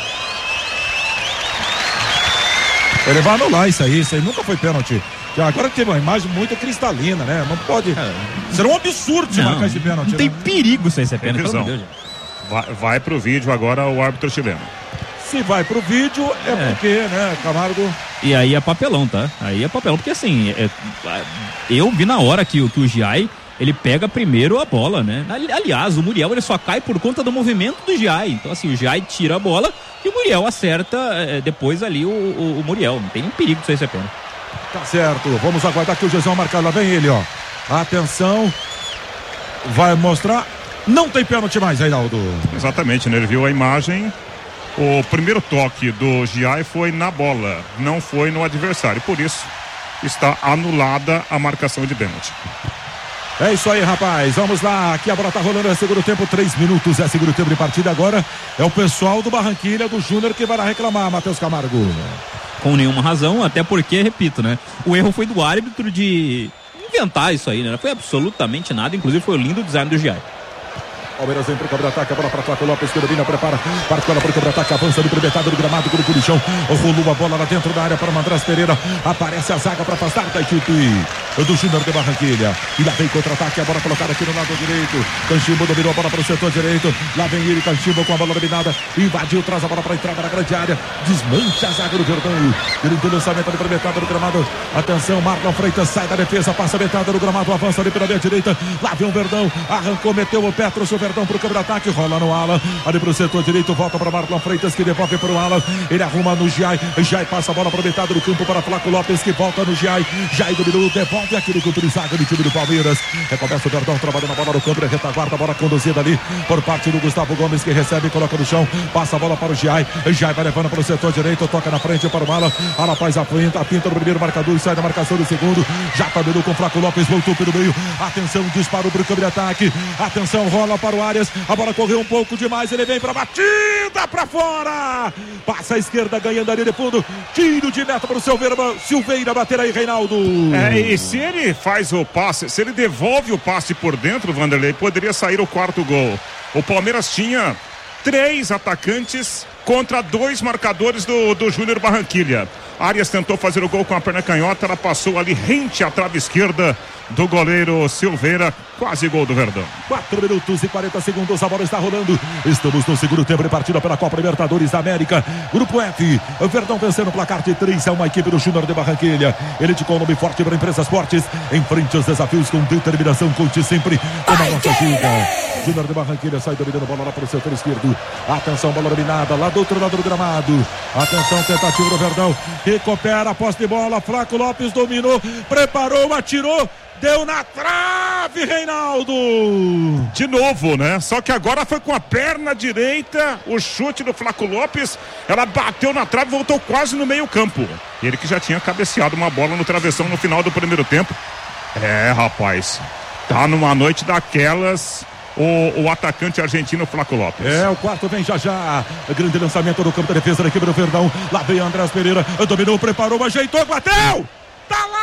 Speaker 2: Ele vai anular isso aí, isso aí nunca foi pênalti. Agora teve uma imagem muito cristalina, né? Não pode. É. Será um absurdo se marcar esse pênalti.
Speaker 4: Não tem
Speaker 2: né?
Speaker 4: perigo isso aí ser pênalti, pelo amor de Deus.
Speaker 1: Vai, vai pro vídeo agora o árbitro chileno.
Speaker 2: Se vai pro vídeo é, é. porque, né, Camargo?
Speaker 4: E aí é papelão, tá? Aí é papelão, porque assim, é, eu vi na hora que, que o Giai, ele pega primeiro a bola, né? Aliás, o Muriel, ele só cai por conta do movimento do Giai. Então assim, o Giai tira a bola e o Muriel acerta é, depois ali o, o, o Muriel. Não tem nem perigo disso aí ser pênalti.
Speaker 2: Tá certo, vamos aguardar que o Gesão marcar. Lá vem ele, ó. Atenção, vai mostrar. Não tem pênalti mais, Reinaldo.
Speaker 1: Exatamente, né? Ele viu a imagem. O primeiro toque do Giai foi na bola, não foi no adversário. Por isso, está anulada a marcação de pênalti.
Speaker 2: É isso aí, rapaz. Vamos lá. Aqui a bola tá rolando. É segundo tempo, três minutos. É segundo tempo de partida. Agora é o pessoal do Barranquilha, do Júnior, que vai lá reclamar, Matheus Camargo.
Speaker 4: Com nenhuma razão, até porque, repito, né? O erro foi do árbitro de inventar isso aí, né? Não foi absolutamente nada. Inclusive, foi o lindo design do Giai.
Speaker 2: Palmeiras vem pro contra-ataque, a bola para Flaco Lopes, que domina, prepara, parte ela pro contra-ataque, avança no metade do gramado, grupo de chão, rolou a bola lá dentro da área para Andrés Pereira, aparece a zaga para afastar da equipe do Júnior de Barranquilha, e lá vem contra-ataque, a bola colocada aqui no lado direito, Canchimbo dominou a bola para o setor direito, lá vem ele, Canchimbo com a bola dominada, invadiu, traz a bola para a entrada na grande área, desmancha a zaga do Verdão, ele do lançamento ali para metade do gramado, atenção, Marlon Freitas sai da defesa, passa a metade do gramado, avança ali pela meia direita, lá vem o Verdão, arrancou, meteu o pé, trouxe o Verdão pro contra-ataque, rola no ala, ali pro setor direito, volta para Marlon Freitas, que devolve pro ala, ele arruma no Giai, Giai passa a bola para metade do campo para Flaco Lopes, que volta no Giai, Giai dominou, devolve aqui no campo de zaga do time do Palmeiras, recomeça o Verdão, trabalhando a bola no campo, retaguarda, a bola conduzida ali por parte do Gustavo Gomes, que recebe e coloca no chão, passa a bola para o Giai, Giai vai levando para o setor direito, toca na frente para o ala, ala faz a pinta, a pinta do primeiro marcador e sai da marcação do segundo, já dominou com o Flaco Lopes, voltou pelo meio, atenção, disparou para o campo de ataque, atenção, rola para o Arias, a bola correu um pouco demais, ele vem para batida para fora, passa a esquerda ganhando ali de fundo, tiro de meta para o Silveira, Silveira bater aí, Reinaldo.
Speaker 1: É, e se ele faz o passe, se ele devolve o passe por dentro, Vanderlei, poderia sair o quarto gol. O Palmeiras tinha três atacantes contra dois marcadores do, do Júnior Barranquilha. Arias tentou fazer o gol com a perna canhota, ela passou ali rente à trave esquerda do goleiro Silveira, quase gol do Verdão.
Speaker 2: quatro minutos e quarenta segundos, a bola está rolando. Estamos no segundo tempo de partida pela Copa Libertadores da América. Grupo F, o Verdão vencendo o placar de três a uma equipe do Júnior de Barranquilha. Ele de com o nome forte para Empresas Fortes. Enfrente os desafios com determinação, conte sempre com a nossa ajuda. Júnior de Barranquilha sai dominando a bola lá para o setor esquerdo. Atenção, bola dominada lá do outro lado do gramado. Atenção, tentativa do Verdão. Recupera a posse de bola. Flaco Lopes dominou, preparou, atirou. Deu na trave, Reinaldo!
Speaker 1: De novo, né? Só que agora foi com a perna direita, o chute do Flaco Lopes, ela bateu na trave e voltou quase no meio campo. Ele que já tinha cabeceado uma bola no travessão no final do primeiro tempo. É, rapaz, tá numa noite daquelas... O, o atacante argentino Flaco Lopes.
Speaker 2: É, o quarto vem já já. Grande lançamento do campo da defesa da equipe do Verdão. Lá vem Andrés Pereira. Dominou, preparou, ajeitou, bateu! Tá lá!